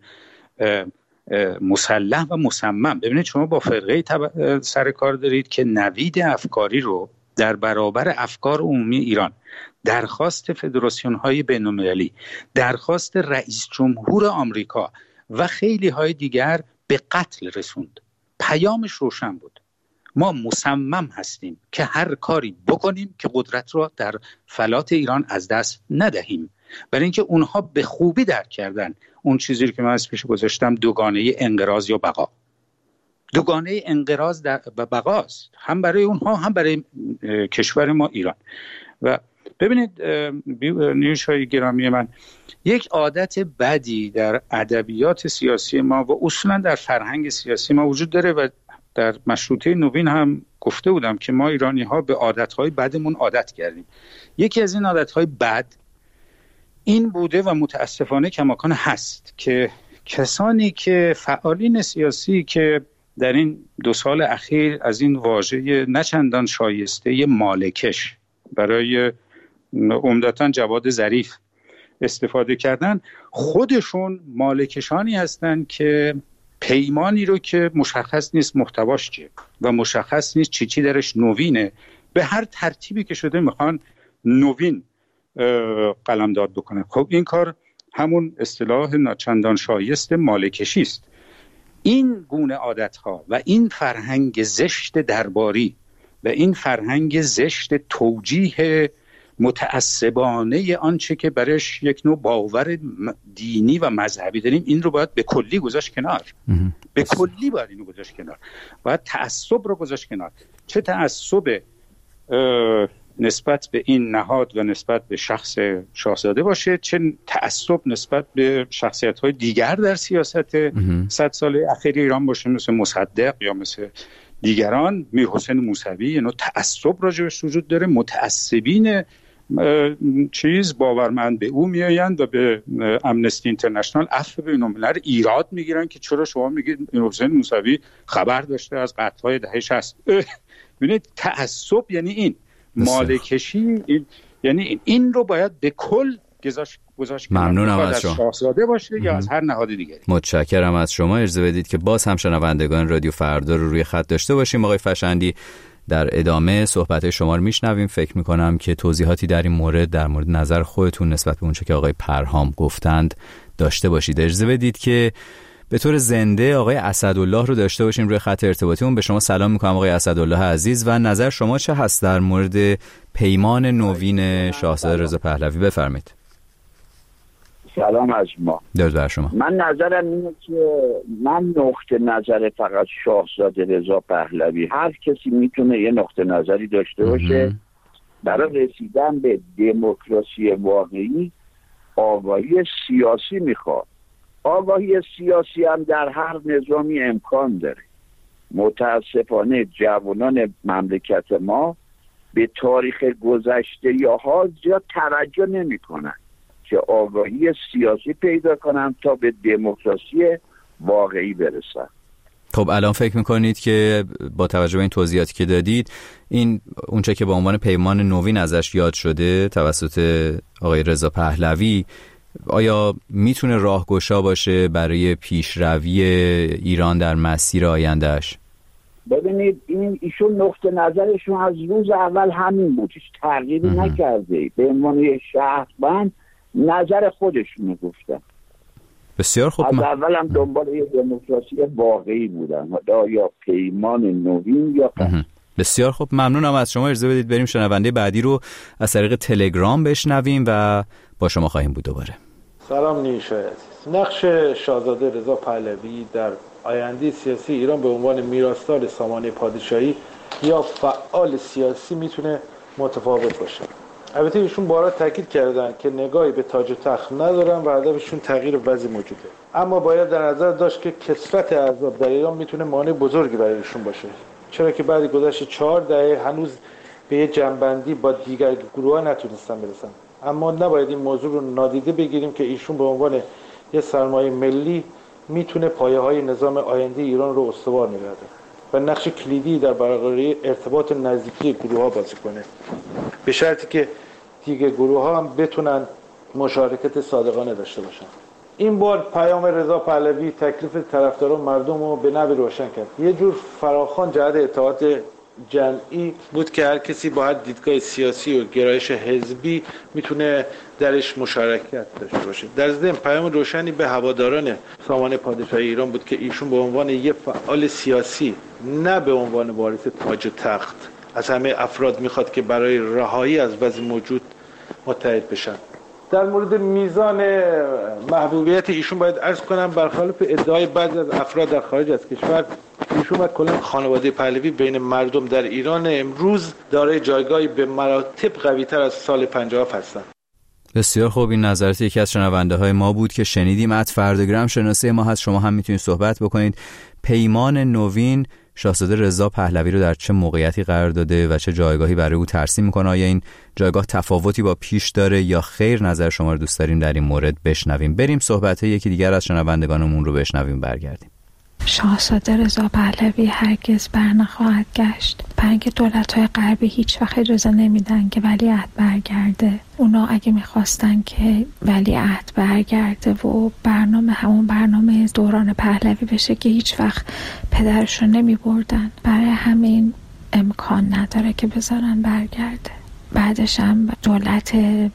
مسلح و مصمم. ببینید شما با فرقه سر کار دارید که نوید افکاری رو در برابر افکار عمومی ایران، درخواست فدراسیون‌های بین‌المللی، درخواست رئیس جمهور آمریکا و خیلی های دیگر به قتل رسوند. پیامش روشن بود: ما مصمم هستیم که هر کاری بکنیم که قدرت را در فلات ایران از دست ندهیم. برای اینکه اونها به خوبی درک کردن اون چیزی که من از پیش گذاشتم، دوگانه انقراض یا بقا. دوگانه انقراض و بقاست، هم برای اونها هم برای کشور ما ایران. و ببینید نیوش‌های گرامی من، یک عادت بدی در ادبیات سیاسی ما و اصولا در فرهنگ سیاسی ما وجود داره و در مشروطه نوین هم گفته بودم که ما ایرانی ها به عادتهای بدمون عادت کردیم. یکی از این عادتهای بد این بوده و متاسفانه کماکان هست که کسانی که فعالین سیاسی که در این 2 سال اخیر از این واژه نچندان شایسته مالکش برای عمدتاً جواد ظریف استفاده کردن، خودشون مالکشانی هستند که پیمانی رو که مشخص نیست محتواش چیه و مشخص نیست چی درش نوینه، به هر ترتیبی که شده میخوان نوین قلمداد بکنه. خب این کار همون اصطلاح ناچندان شایست مالکشی است. این گونه عادتها و این فرهنگ زشت درباری و این فرهنگ زشت توجیه متعصبانه آنچه که برش یک نوع باور دینی و مذهبی داریم، این رو باید به کلی گذاشت کنار. به کلی باید اینو گذاشت کنار. باید تعصب رو گذاشت کنار. چه تعصب نسبت به این نهاد و نسبت به شخص شاهزاده باشه، چه تعصب نسبت به شخصیت‌های دیگر در سیاست 100 ساله اخیر ایران باشه، مثل مصدق یا مثل دیگران، میرحسین موسوی. یعنی تعصب راجبش وجود داره. متعصبین باورمند به او میآیند و به امنستی اینترنشنال عفو بین‌الملل ایراد میگیرن که چرا شما میگید میرحسین موسوی خبر داشته از قتل‌های دهه 60. ببینید تعصب یعنی این، مالکشی یعنی این رو باید به کل گذاشت. ممنونم از شما. شاهزاده باشه یا از هر نهاد دیگری. متشکرم از شما. اجازه بدید که باز هم شنوندگان رادیو فردا رو روی خط داشته باشیم. آقای فشندی، در ادامه صحبت شما رو میشنویم. فکر میکنم که توضیحاتی در این مورد، در مورد نظر خودتون نسبت به اونچه که آقای پرهام گفتند داشته باشید. اجازه بدید که به طور زنده آقای اسدالله رو داشته باشیم روی خط ارتباطیمون. به شما سلام میکنم آقای اسدالله عزیز و نظر شما چه هست در مورد پیمان نوین شاهزاده رضا پهلوی؟ بفرمایید. سلام از ما. درود بر شما. من نظرم اینه که من نقطه نظر فقط شاهزاده رضا پهلوی، هر کسی میتونه یه نقطه نظری داشته باشه. برای رسیدن به دموکراسی واقعی آگاهی سیاسی میخواد. آگاهی سیاسی هم در هر نظامی امکان داره. متاسفانه جوانان مملکت ما به تاریخ گذشته یا حال زیاد توجه نمی کنن که آگاهی سیاسی پیدا کنن تا به دموکراسی واقعی برسن. خب الان فکر میکنید که با توجه به این توضیحاتی که دادید، این اونچه که به عنوان پیمان نوین ازش یاد شده توسط آقای رضا پهلوی، آیا میتونه راهگشا باشه برای پیشروی ایران در مسیر آیندهش؟ ببینید ایشون نقطه نظرشون از روز اول همین بود، هیچ تغییری نکرده. به عنوان شهروند نظر خودشونو گفتن. بسیار خوب. از اول هم دنبال یه دموکراسی واقعی بودن، یا پیمان نوین یا بسیار خوب، ممنونم از شما. اجازه بدید بریم شنونده بعدی رو از طریق تلگرام بشنویم و با شما خواهیم بود دوباره. سلام نیوشا عزیز. نقش شاهزاده رضا پهلوی در آینده سیاسی ایران به عنوان میراثدار سامانه پادشاهی یا فعال سیاسی میتونه متفاوت باشه. البته ایشون بارها تاکید کردن که نگاهی به تاج و تخت ندارن و هدفشون تغییر وضع موجوده، اما باید در نظر داشت که کثرت احزاب در ایران میتونه مانع بزرگی برای ایشون باشه، چرا که بعد گذشت 4 دهه هنوز به یه جنبندی با دیگر گروه‌ها نتونستن برسن. اما نباید این موضوع رو نادیده بگیریم که ایشون به عنوان یه سرمایه ملی میتونه پایه‌های نظام آینده ایران رو استوار نگهداره و نقش کلیدی در برقراری ارتباط نزدیکی گروه‌ها بازی کنه، به شرطی که دیگه گروه‌ها هم بتونن مشارکت صادقانه داشته باشن. این بار پیام رضا پهلوی تکلیف طرفداران مردم رو به نوعی روشن کرد. یه جور فراخوان جهت اتحاد جمعی بود که هر کسی با هر دیدگاه سیاسی و گرایش حزبی میتونه درش مشارکت داشته باشه. در ضمن پیام روشنی به هواداران سامانه پادشاهی ایران بود که ایشون به عنوان یک فعال سیاسی، نه به عنوان وارث تاج و تخت، از همه افراد میخواد که برای رهایی از وضع موجود متحد بشن. در مورد میزان محبوبیت ایشون باید عرض کنم برخلاف ادعای بعضی از افراد در خارج از کشور، ایشون و کلا خانواده پهلوی بین مردم در ایران امروز دارای جایگاهی به مراتب قوی‌تر از سال 57 هستند. بسیار خوب، این نظرات یکی از شنونده های ما بود که شنیدیم. @فردگرام شناسه ما هست، شما هم میتونید صحبت بکنید. پیمان نوین شاهزاده رضا پهلوی رو در چه موقعیتی قرار داده و چه جایگاهی برای او ترسیم میکنه؟ آیا این جایگاه تفاوتی با پیش داره یا خیر؟ نظر شما رو دوست داریم در این مورد بشنویم. بریم صحبت یکی دیگر از شنوندگانمون رو بشنویم، برگردیم. شاهزاده رضا پهلوی هرگز برنخواهد گشت، برای اینکه دولت‌های غربی هیچ وقت اجازه نمیدن که ولیعهد برگرده. اونا اگه میخواستن که ولیعهد برگرده و برنامه همون برنامه دوران پهلوی بشه که هیچ وقت پدرشو نمیبردن، برای همین امکان نداره که بذارن برگرده. بعدش هم دولت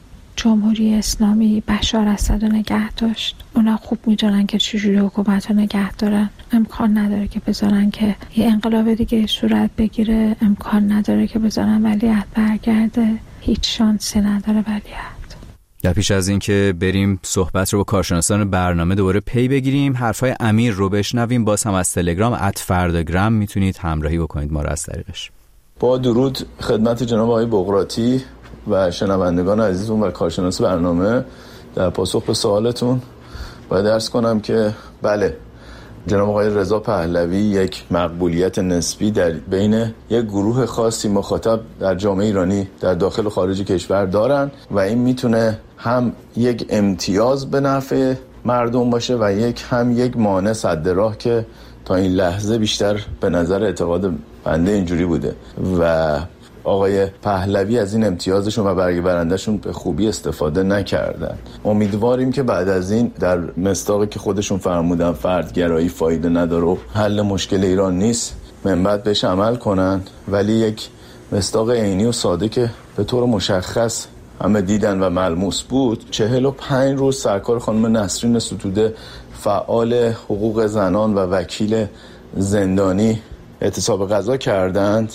جمهوری اسلامی بشار اسد رو نگه داشت. اونا خوب میدونن که چجوری حکومت رو نگه دارن. امکان نداره که بذارن که یه انقلاب دیگه صورت بگیره. امکان نداره که بذارن ولیعهد برگرده. هیچ شانسی نداره ولیعهد. در پیش از این که بریم صحبت رو با کارشناسان برنامه دوباره پی بگیریم، حرفای امیر رو بشنویم. باز هم از تلگرام @فردگرام میتونید همراهی بکنید ما رو از طریقش. با درود خدمت جناب آقای بقراطی و شنوندگان عزیزمون و کارشناس برنامه، در پاسخ به سوالتون باید عرض کنم که بله، جناب آقای رضا پهلوی یک مقبولیت نسبی در بین یک گروه خاصی مخاطب در جامعه ایرانی در داخل و خارج کشور دارن و این میتونه هم یک امتیاز به نفع مردم باشه و یک مانع سد راه که تا این لحظه بیشتر به نظر اعتقاد بنده اینجوری بوده و آقای پهلوی از این امتیازشون و برگ برندشون به خوبی استفاده نکردن. امیدواریم که بعد از این در مصداقی که خودشون فرمودن فردگرایی فایده نداره و حل مشکل ایران نیست، من بعد بهش عمل کنن، ولی یک مصداق عینی و ساده که به طور مشخص همه دیدن و ملموس بود. 45 روز سرکار خانم نسرین ستوده فعال حقوق زنان و وکیل زندانی اعتصاب غذا کردند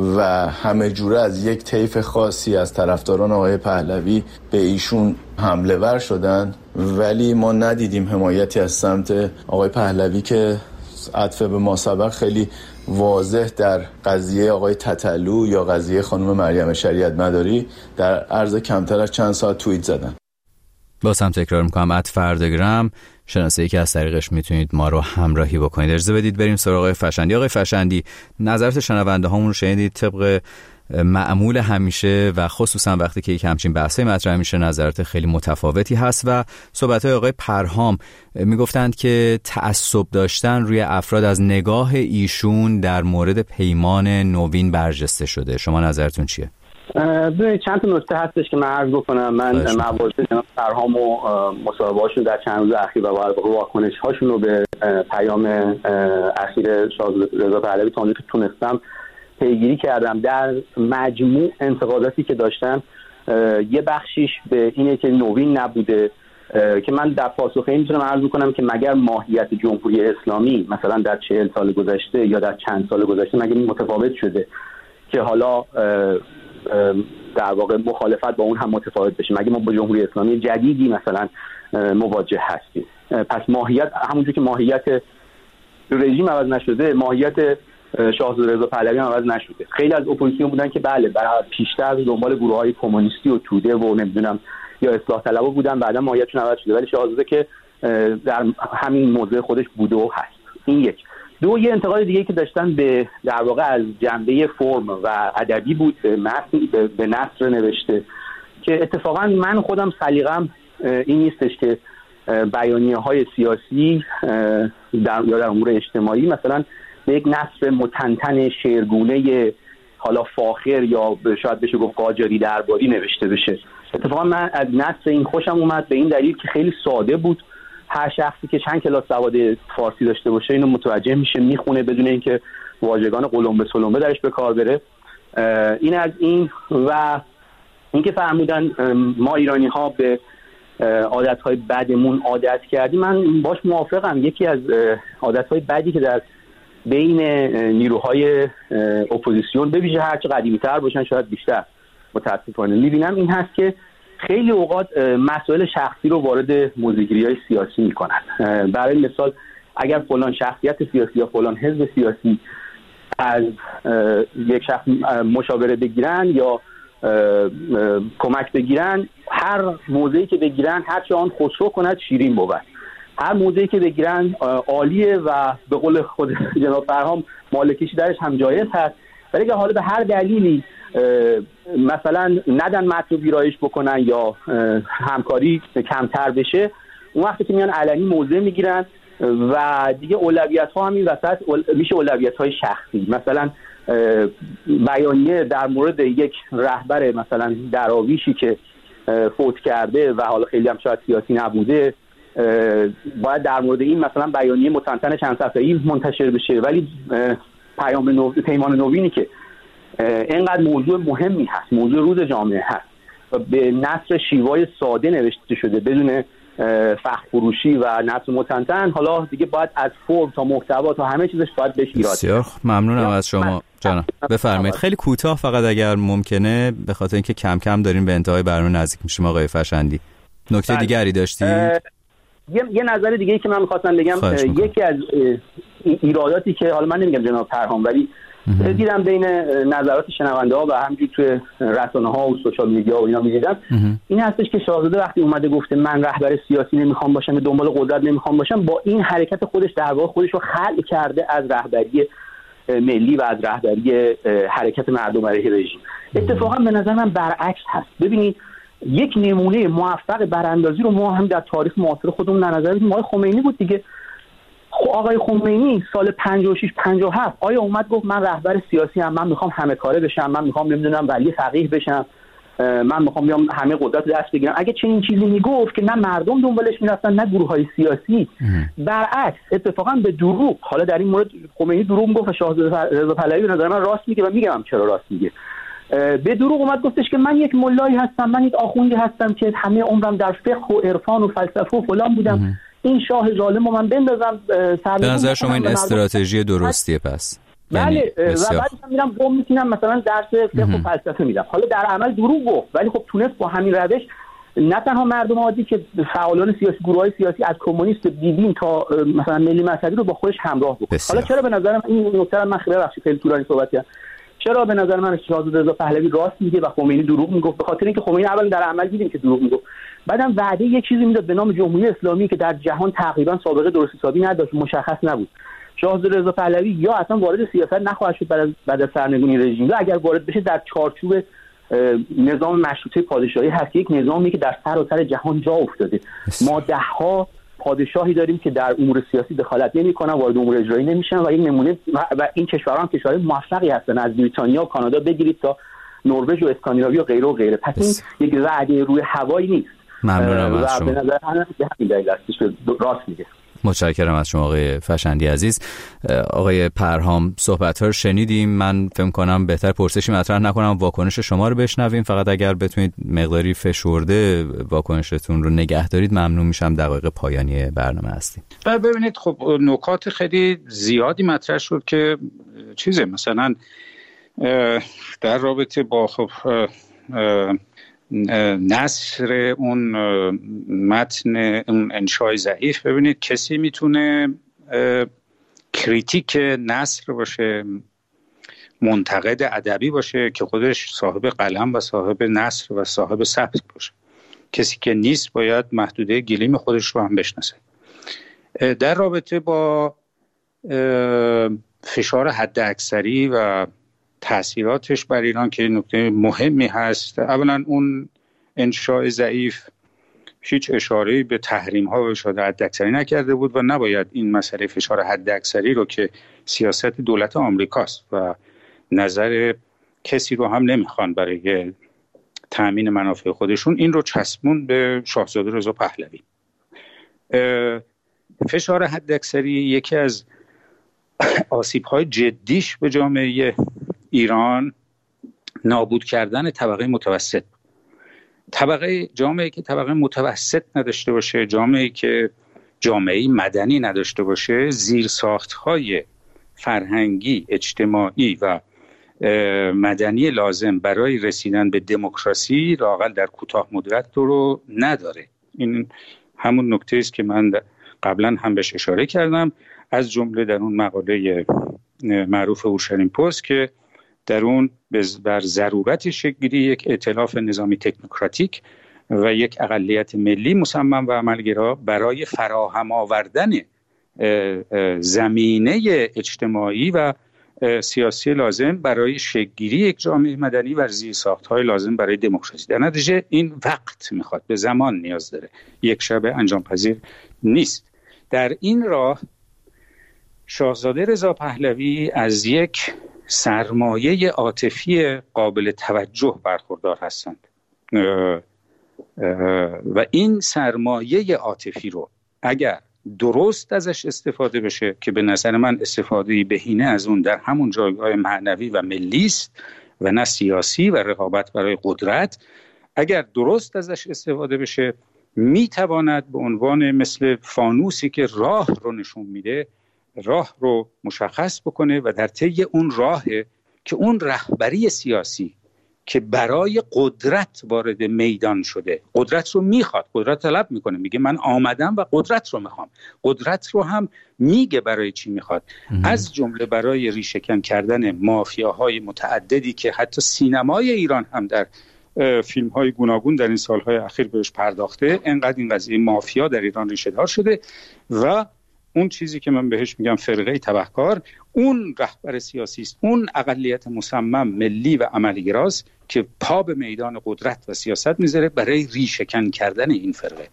و همه جوره از یک طیف خاصی از طرفداران آقای پهلوی به ایشون حمله ور شدن، ولی ما ندیدیم حمایتی از سمت آقای پهلوی که عطف به ما سبق خیلی واضح در قضیه آقای تتلو یا قضیه خانم مریم شریعت مداری در عرض کمتر از چند ساعت توییت زدن. باز هم تکرار میکنم @فردگرام شناسه‌ای که از طریقش میتونید ما رو همراهی بکنید. اجازه بدید بریم سراغ آقای فشندی. آقای فشندی، نظرات شنونده هامون رو شنیدید. طبق معمول همیشه و خصوصا وقتی که یک همچین بحثی مطرح میشه نظرات خیلی متفاوتی هست و صحبت‌های آقای پرهام میگفتند که تعصب داشتن روی افراد از نگاه ایشون در مورد پیمان نوین برجسته شده. شما نظرتون چیه؟ چند تا نکته هستش که من عرض بکنم. من مباحث جناب پرهام و مصاحبه‌هاشون در چند روز اخیر و واکنش‌هاشون رو به پیام اخیر شاهزاده رضا پهلوی تا اونجایی که تونستم پیگیری کردم. در مجموع انتقاداتی که داشتن یه بخشیش به اینه که نوین نبوده، که من در پاسخ این میتونم عرض کنم که مگر ماهیت جمهوری اسلامی مثلا در 40 سال گذشته یا در چند سال گذشته مگر این متفاوت شده که حالا در واقع مخالفت با اون هم متفاوت بشه. مگه ما با جمهوری اسلامی جدیدی مثلا مواجه هستیم؟ پس ماهیت، همونجور که ماهیت رژیم عوض نشده، ماهیت شاهزاده رضا پهلوی هم عوض نشده. خیلی از اپوزیسیون بودن که بله پیشتر دنبال گروه‌های کمونیستی و توده و نمیدونم یا اصلاح طلبا بودن، بعدا ماهیتشون عوض شده، ولی شاهزاده که در همین موضع خودش بوده و هست. این یک. دو، یه انتقاد دیگه که داشتن به در واقع از جنبه فرم و ادبی بود، به نثر نوشته، که اتفاقا من خودم سلیقه‌ام این نیستش که بیانیه‌های سیاسی در امور اجتماعی مثلا به یک نثر متنتن شعرگونه حالا فاخر یا شاید بشه گفت قاجاری درباری نوشته بشه. اتفاقا من از نثر این خوشم اومد به این دلیل که خیلی ساده بود. هر شخصی که چند کلاس سواد فارسی داشته باشه اینو متوجه میشه، میخونه بدون اینکه واژگان قلمبه سلمبه درش به کار بره. این از این. و اینکه فرمودن ما ایرانی ها به عادت‌های بدمون عادت کردیم، من باش موافقم. یکی از عادت‌های بدی که در بین نیروهای اپوزیسیون به ویژه هرچه قدیمی‌تر باشن شاید بیشتر متاسفانه می‌بینم این هست که خیلی اوقات مسائل شخصی رو وارد موضوعگیری‌های سیاسی می‌کنن. برای مثال اگر فلان شخصیت سیاسی یا فلان حزب سیاسی از یک شخص مشاوره بگیرن یا کمک بگیرن، هر موضعی که بگیرن هرچه آن خسرو کند شیرین بود. هر موضعی که بگیرن عالیه و به قول خود جناب فرهام مالکیش درش هم جایز هست، ولی اگه حالا به هر دلیلی مثلا ندن متن ویرایش بکنن یا همکاری کمتر بشه، اون وقتی که میان علنی موضع میگیرن و دیگه اولویت‌ها هم این وسط میشه اولویت‌های شخصی. مثلا بیانیه در مورد یک رهبر مثلا دراویشی که فوت کرده و حالا خیلی هم شاید سیاسی نبوده، باید در مورد این مثلا بیانیه متنتن چند صفحه‌ای منتشر بشه، ولی پیمان نوینی که اینقدر موضوع مهمی هست، موضوع روز جامعه هست و به نثر شیوای ساده نوشته شده بدون فخر فروشی و نثر متنتن، حالا دیگه باید از فرم تا محتوا تا همه چیزش باید بهش ایراد. بسیار ممنونم از شما جانم. بفرمایید. خیلی کوتاه فقط اگر ممکنه، به خاطر اینکه کم کم داریم به انتهای برنامه نزدیک میشیم. آقای فشندی نکته دیگری داشتید؟ یه نظر دیگه‌ای که من می‌خواستم بگم، یکی از ایراداتی که حالا من نمیگم جناب فرهام، ولی دیدم بین نظرات شنونده‌ها و همینجوری توی رسانه‌ها و سوشال میدیا و اینا می‌دیدم، این هستش که شاهزاده وقتی اومده گفته من رهبر سیاسی نمیخوام باشم، به دنبال قدرت نمیخوام باشم، با این حرکت خودش در واقع خودش رو خلع کرده از رهبری ملی و از رهبری حرکت مردم علیه رژیم. اتفاقا به نظر من برعکس هست. ببینید یک نمونه موفق براندازی رو ما هم در تاریخ معاصر خودمون در نظر بگیریم. آقای خمینی بود دیگه. آقای خمینی سال 56 57 آیا اومد گفت من رهبر سیاسی ام، من میخوام همه کاره بشم، من میخوام نمیدونم ولی فقیه بشم، من میخوام بیام همه قدرت دست بگیرم؟ اگه چنین چیزی میگفت که نه مردم دنبالش میرفتن نه گروه‌های سیاسی. برعکس اتفاقا به دروغ، حالا در این مورد خمینی دروغ میگفت و شاهزاده رضا پهلوی به نظر من راست میگه و میگم چرا راست میگه. به دروغ اومد گفتش که من یک ملایی هستم، من یک آخوندی هستم که همه عمرم در فقه و عرفان و فلسفه و فلان بودم، این شاه ظالم رو من بندازم سر. به نظر شما این استراتژی درستیه پس؟ بله. و بعدش هم میرم قم میشینم مثلا درس فقه و فلسفه میدم. حالا در عمل دروغ گفت، ولی خب تونست با همین روش نه تنها مردم عادی که فعالان سیاسی، گروه‌های سیاسی از کمونیست دیدین تا مثلا ملی مذهبی رو با خودش همراه بکنه. حالا چرا به نظر من این نکته من خیلی طولانی صحبت کردم، چرا به نظر من شاهزاده رضا پهلوی راست میگه و خمینی دروغ میگفت؟ به خاطر اینکه خمینی اول در عمل دیدیم که دروغ میگفت، بعدم وعده یک چیزی میداد به نام جمهوری اسلامی که در جهان تقریبا سابقه درست حسابی نداشت، مشخص نبود. شاهزاده رضا پهلوی یا اصلا وارد سیاست نخواهد شد بعد از سرنگونی رژیم، یا اگر وارد بشه در چارچوب نظام مشروطه پادشاهی هست، یک نظامی که در سراسر جهان جا افتاده. ما دهها پادشاهی داریم که در امور سیاسی دخالت نمی‌کنن، وارد امور اجرایی نمیشن و این نمونه و این کشورها هم کشورهای موفقی هستن، از بریتانیا و کانادا بگیرید تا نروژ و اسکاندیناوی و غیره و غیره. پس این یک وعده روی هوایی نیست. ممنونم از شما. به نظر من به همین دلیل است که راست میگه. متشکرم از شما آقای فشندی عزیز. آقای پرهام صحبت‌ها رو شنیدیم. من فکر کنم بهتر پرسشی مطرح نکنم، واکنش شما رو بشنویم. فقط اگر بتونید مقداری فشرده واکنشتون رو نگه دارید ممنون میشم. دقایق پایانی برنامه هستیم. ببینید خب نکات خیلی زیادی مطرح شد که مثلا در رابطه با نثر اون متن اون انشای ضعیف، ببینید کسی میتونه کریتیک نثر باشه، منتقد ادبی باشه که خودش صاحب قلم و صاحب نثر و صاحب سبک باشه. کسی که نیست باید محدوده گلیم خودش رو هم بشناسه. در رابطه با فشار حداکثری و تأثیراتش بر ایران که نکته مهمی هست، اولا اون انشاء ضعیف هیچ اشاره‌ای به تحریم‌ها و فشار حداکثری نکرده بود و نباید این مسئله فشار حداکثری رو که سیاست دولت آمریکاست و نظر کسی رو هم نمیخوان برای تأمین منافع خودشون، این رو چسبون به شاهزاده رضا پهلوی. فشار حداکثری یکی از آسیب‌های جدیش به جامعه ایران نابود کردن طبقه متوسط. جامعه که طبقه متوسط نداشته باشه، جامعه که جامعه مدنی نداشته باشه، زیرساخت‌های فرهنگی، اجتماعی و مدنی لازم برای رسیدن به دموکراسی لااقل در کوتاه مدت رو نداره. این همون نکته است که من قبلا هم بهش اشاره کردم، از جمله در اون مقاله معروف اورشلیم پست که در اون بر ضرورت شکل‌گیری یک ائتلاف نظامی تکنوکراتیک و یک اقلیت ملی مصمم و عملگرا برای فراهم آوردن زمینه اجتماعی و سیاسی لازم برای شکل‌گیری یک جامعه مدنی و زیرساخت‌های لازم برای دموکراسی. در نتیجه این وقت میخواد، به زمان نیاز داره، یک شبه انجام پذیر نیست. در این راه شاهزاده رضا پهلوی از یک سرمایه عاطفی قابل توجه برخوردار هستند و این سرمایه عاطفی رو اگر درست ازش استفاده بشه، که به نظر من استفاده بهینه از اون در همون جایگاه معنوی و ملی است و نه سیاسی و رقابت برای قدرت، اگر درست ازش استفاده بشه میتواند به عنوان مثل فانوسی که راه رو نشون میده، راه رو مشخص بکنه و در طی اون راه که اون رهبری سیاسی که برای قدرت وارد میدان شده، قدرت رو میخواد، قدرت طلب میکنه، میگه من آمدم و قدرت رو میخوام، قدرت رو هم میگه برای چی میخواد، از جمله برای ریشه‌کن کردن مافیاهای متعددی که حتی سینمای ایران هم در فیلم‌های گوناگون در این سالهای اخیر بهش پرداخته. انقدر این قضیه مافیا در ایران ریشه‌دار شده و اون چیزی که من بهش میگم فرقه تبهکار، اون رهبر سیاسی است، اون اقلیت مصمم ملی و عملگراست که پا به میدان قدرت و سیاست میذاره برای ریشه‌کن کردن این فرقه.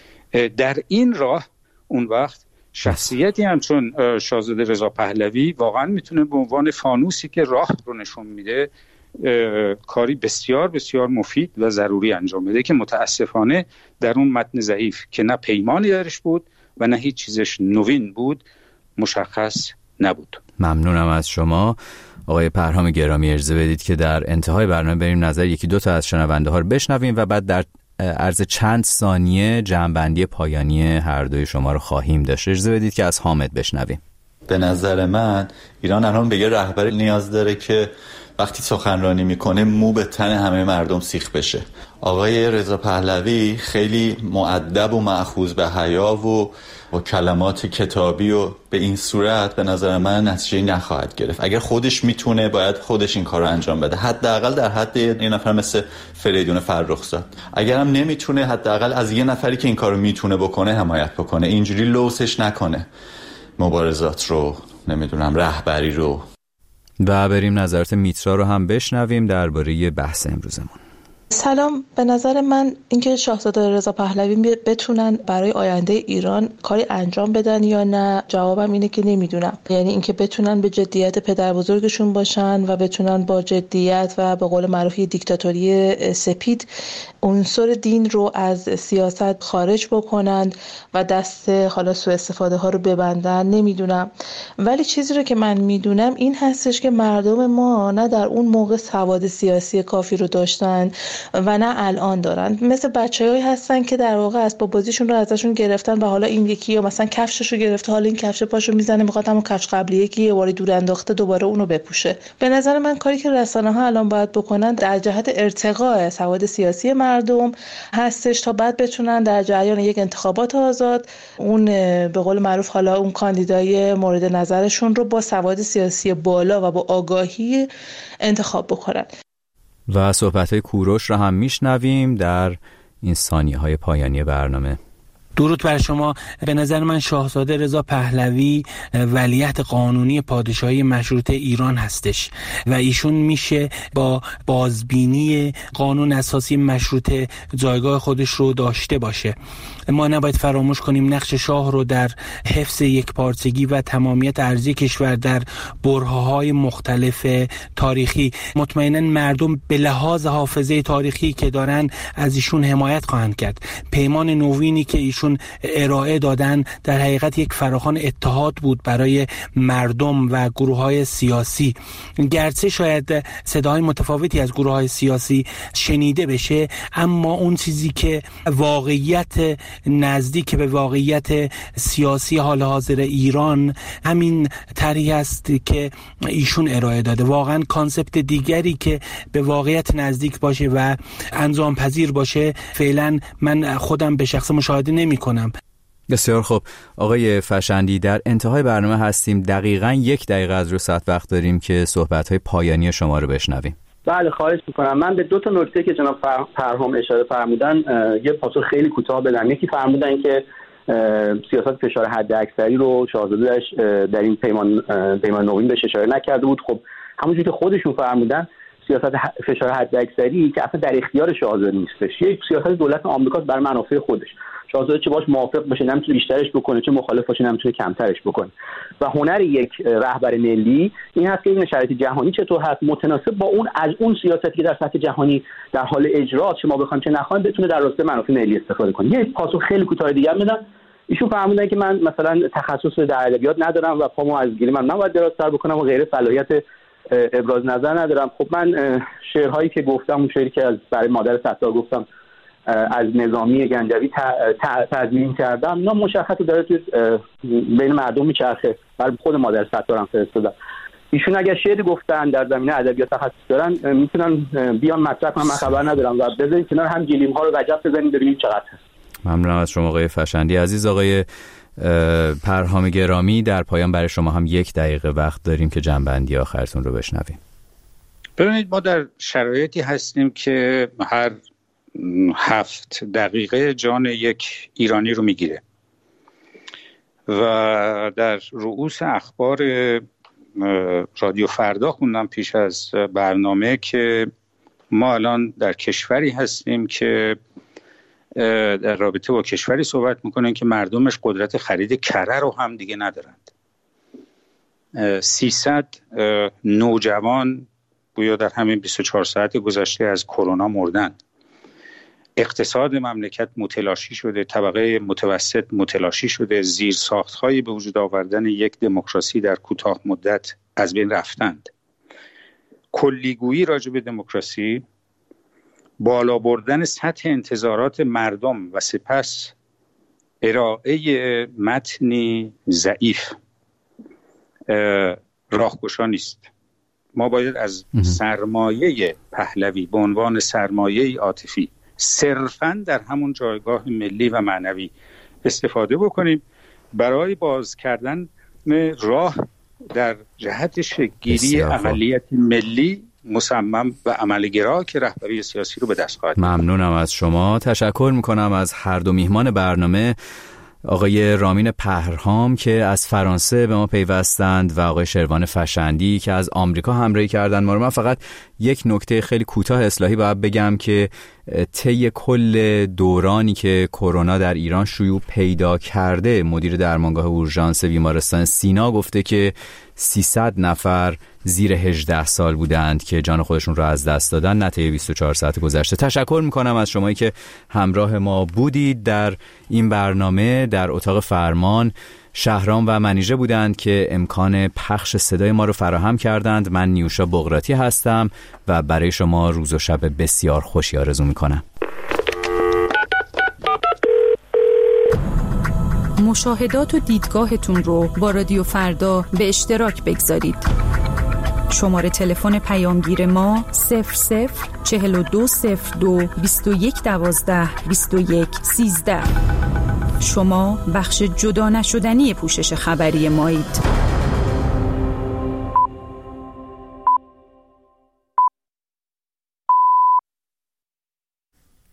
در این راه اون وقت شخصیتی همچون شاهزاده رضا پهلوی واقعا میتونه به عنوان فانوسی که راه رو نشون میده کاری بسیار بسیار مفید و ضروری انجام بده که متاسفانه در اون متن ضعیف که نه پیمانی درش بود و نه هیچ چیزش نوین بود مشخص نبود. ممنونم از شما آقای پرهام گرامی. اجازه بدید که در انتهای برنامه بریم نظر یکی دو تا از شنونده ها رو بشنویم و بعد در عرض چند ثانیه جمع‌بندی پایانی هر دوی شما رو خواهیم داشت. اجازه بدید که از حامد بشنویم. به نظر من ایران الان به یه رهبر نیاز داره که وقتی سخنرانی میکنه مو به تن همه مردم سیخ بشه. آقای رضا پهلوی خیلی مؤدب و مأخوذ به حیا و کلمات کتابی و به این صورت به نظر من نتیجه نخواهد گرفت. اگر خودش میتونه باید خودش این کار رو انجام بده، حداقل در حد یه نفر مثل فریدون فرخزاد. اگر هم نمیتونه حداقل از یه نفری که این کار رو میتونه بکنه حمایت بکنه، اینجوری لوسش نکنه مبارزات رو، نمیدونم رهبری رو. و بریم نظرات میترا رو هم بشنویم درباره بحث امروزمون. سلام. به نظر من اینکه شاهزاده رضا پهلوی بتونن برای آینده ایران کاری انجام بدن یا نه، جوابم اینه که نمیدونم. یعنی اینکه بتونن به جدیت پدر بزرگشون باشن و بتونن با جدیت و به قول معروف دیکتاتوری سپید عنصر دین رو از سیاست خارج بکنن و دست حالا سوء استفاده ها رو ببندن، نمیدونم. ولی چیزی رو که من میدونم این هستش که مردم ما نه در اون موقع سواد سیاسی کافی رو داشتن و نه الان دارن. مثل بچه‌هایی هستن که در واقع اسباب بازیشون رو ازشون گرفتن و حالا این یکی یا مثلا کفشش رو گرفته، حالا این کفش پاشو میزنه میخواد همون کفش قبلیه که یه باری دور انداخته دوباره اونو بپوشه. به نظر من کاری که رسانه‌ها الان باید بکنن در جهت ارتقاء سواد سیاسی مردم هستش تا بعد بتونن در جریان یک انتخابات آزاد اون به قول معروف حالا اون کاندیدای مورد نظرشون رو با سواد سیاسی بالا و با آگاهی انتخاب بکنن. و صحبت‌های کوروش رو هم میشنویم در این ثانیه‌های پایانی برنامه. درود بر شما. به نظر من شاهزاده رضا پهلوی ولیعهد قانونی پادشاهی مشروطه ایران هستش و ایشون میشه با بازبینی قانون اساسی مشروطه جایگاه خودش رو داشته باشه. ما نباید فراموش کنیم نقش شاه رو در حفظ یکپارچگی و تمامیت ارضی کشور در برهه‌های مختلف تاریخی. مطمئناً مردم به لحاظ حافظه تاریخی که دارن از ایشون حمایت خواهند کرد. پیمان نوینی که ایشون ارائه دادن در حقیقت یک فراخوان اتحاد بود برای مردم و گروه‌های سیاسی. گرچه شاید صداهای متفاوتی از گروه‌های سیاسی شنیده بشه، اما اون چیزی که واقعیت نزدیک به واقعیت سیاسی حال حاضر ایران همین طرحی است که ایشون ارائه داده. واقعا کانسپت دیگری که به واقعیت نزدیک باشه و انجام پذیر باشه فعلا من خودم به شخص مشاهده نمی کنم. بسیار خوب آقای فشندی، در انتهای برنامه هستیم. دقیقاً 1 دقیقه از روی ساعت وقت داریم که صحبت‌های پایانی شما رو بشنویم. بله خواهش میکنم. من به 2 تا نکته که جناب پرهام اشاره فرمودن یه پاسخ خیلی کوتاه بدم. یکی فرمودن که سیاست فشار حداکثری رو شاهزاده‌اش در این پیمان نوین بهش اشاره نکرده بود. خب همونجوری که خودشون فرمودن سیاست فشار حداکثری که اصلا در اختیار شاهزاده نیستش، یک سیاست دولت آمریکاست برای منافع خودش. شاهزاده چه باش موافق باشه نمیتونه بیشترش بکنه، چه مخالف باشه نمیتونه کمترش بکنه. و هنر یک رهبر ملی این هست که این شرایط جهانی چطور هست متناسب با اون از اون سیاستی که در سطح جهانی در حال اجراست، چه ما بخوایم چه نخوایم بتونه در راسته منافع ملی استفاده کنه. یه پاسخ خیلی کوتاه دیگه میدم. ایشون فرمودن که من مثلا تخصص در ادبیات ندارم و پامو از گلی من نباید درازتر بکنم و غیر صلاحیت ابراز نظر ندارم. خب من شعرهایی که گفتم، اون شعری که از برای مادر ستار گفتم از نظامی گنجوی تضمین کردم، اینا مشخص داره تو بین مردم میچرخه. برای خود مادر ستارم فرستادم. ایشون اگر شعری گفتن در زمینه ادبیات تخصص دارن میتونن بیان مطرح کنن، من خبر ندارم و بذارید کنار هم گلیم ها رو وجب بزنید ببینید چقدر هست. ممنونم از شما آقای فشندی عزیز. آقای پرهام گرامی، در پایان برای شما هم 1 دقیقه وقت داریم که جنبندی آخرتون رو بشنویم. ببینید ما در شرایطی هستیم که هر 7 دقیقه جان یک ایرانی رو میگیره و در رؤوس اخبار رادیو فردا خوندم پیش از برنامه که ما الان در کشوری هستیم که در رابطه با کشوری صحبت میکنن که مردمش قدرت خرید کره رو هم دیگه ندارند. 300 نوجوان گویا در همین 24 ساعت گذشته از کرونا مردند. اقتصاد مملکت متلاشی شده، طبقه متوسط متلاشی شده، زیرساخت‌های به وجود آوردن یک دموکراسی در کوتاه مدت از بین رفتند. کلیگویی راجع به دموکراسی، بالا بردن سطح انتظارات مردم و سپس ارائه متنی ضعیف راهگشا نیست. ما باید از سرمایه پهلوی به عنوان سرمایه عاطفی صرفاً در همون جایگاه ملی و معنوی استفاده بکنیم برای باز کردن راه در جهت شکل‌گیری اقلیت ملی مصمم و عملگرا که رهبری سیاسی رو به دست خواهد. ممنونم از شما. تشکر میکنم از هر دو میهمان برنامه، آقای رامین پهرهام که از فرانسه به ما پیوستند و آقای شروان فشندی که از آمریکا همراهی کردن ما رو. من فقط 1 نکته خیلی کوتاه اصلاحی باید بگم که طی کل دورانی که کرونا در ایران شیوع پیدا کرده، مدیر درمانگاه اورژانس بیمارستان سینا گفته که 300 نفر زیر 18 سال بودند که جان خودشون را از دست دادن نه طی 24 ساعت گذشته. تشکر میکنم از شمایی که همراه ما بودید در این برنامه. در اتاق فرمان شهرام و منیژه بودند که امکان پخش صدای ما رو فراهم کردند. من نیوشا بقراتی هستم و برای شما روز و شب بسیار خوشی آرزو میکنم. مشاهدات و دیدگاهتون رو با رادیو فردا به اشتراک بگذارید. شماره تلفن پیامگیر ما 00420221122113. شما بخش جدا نشدنی پوشش خبری مایید.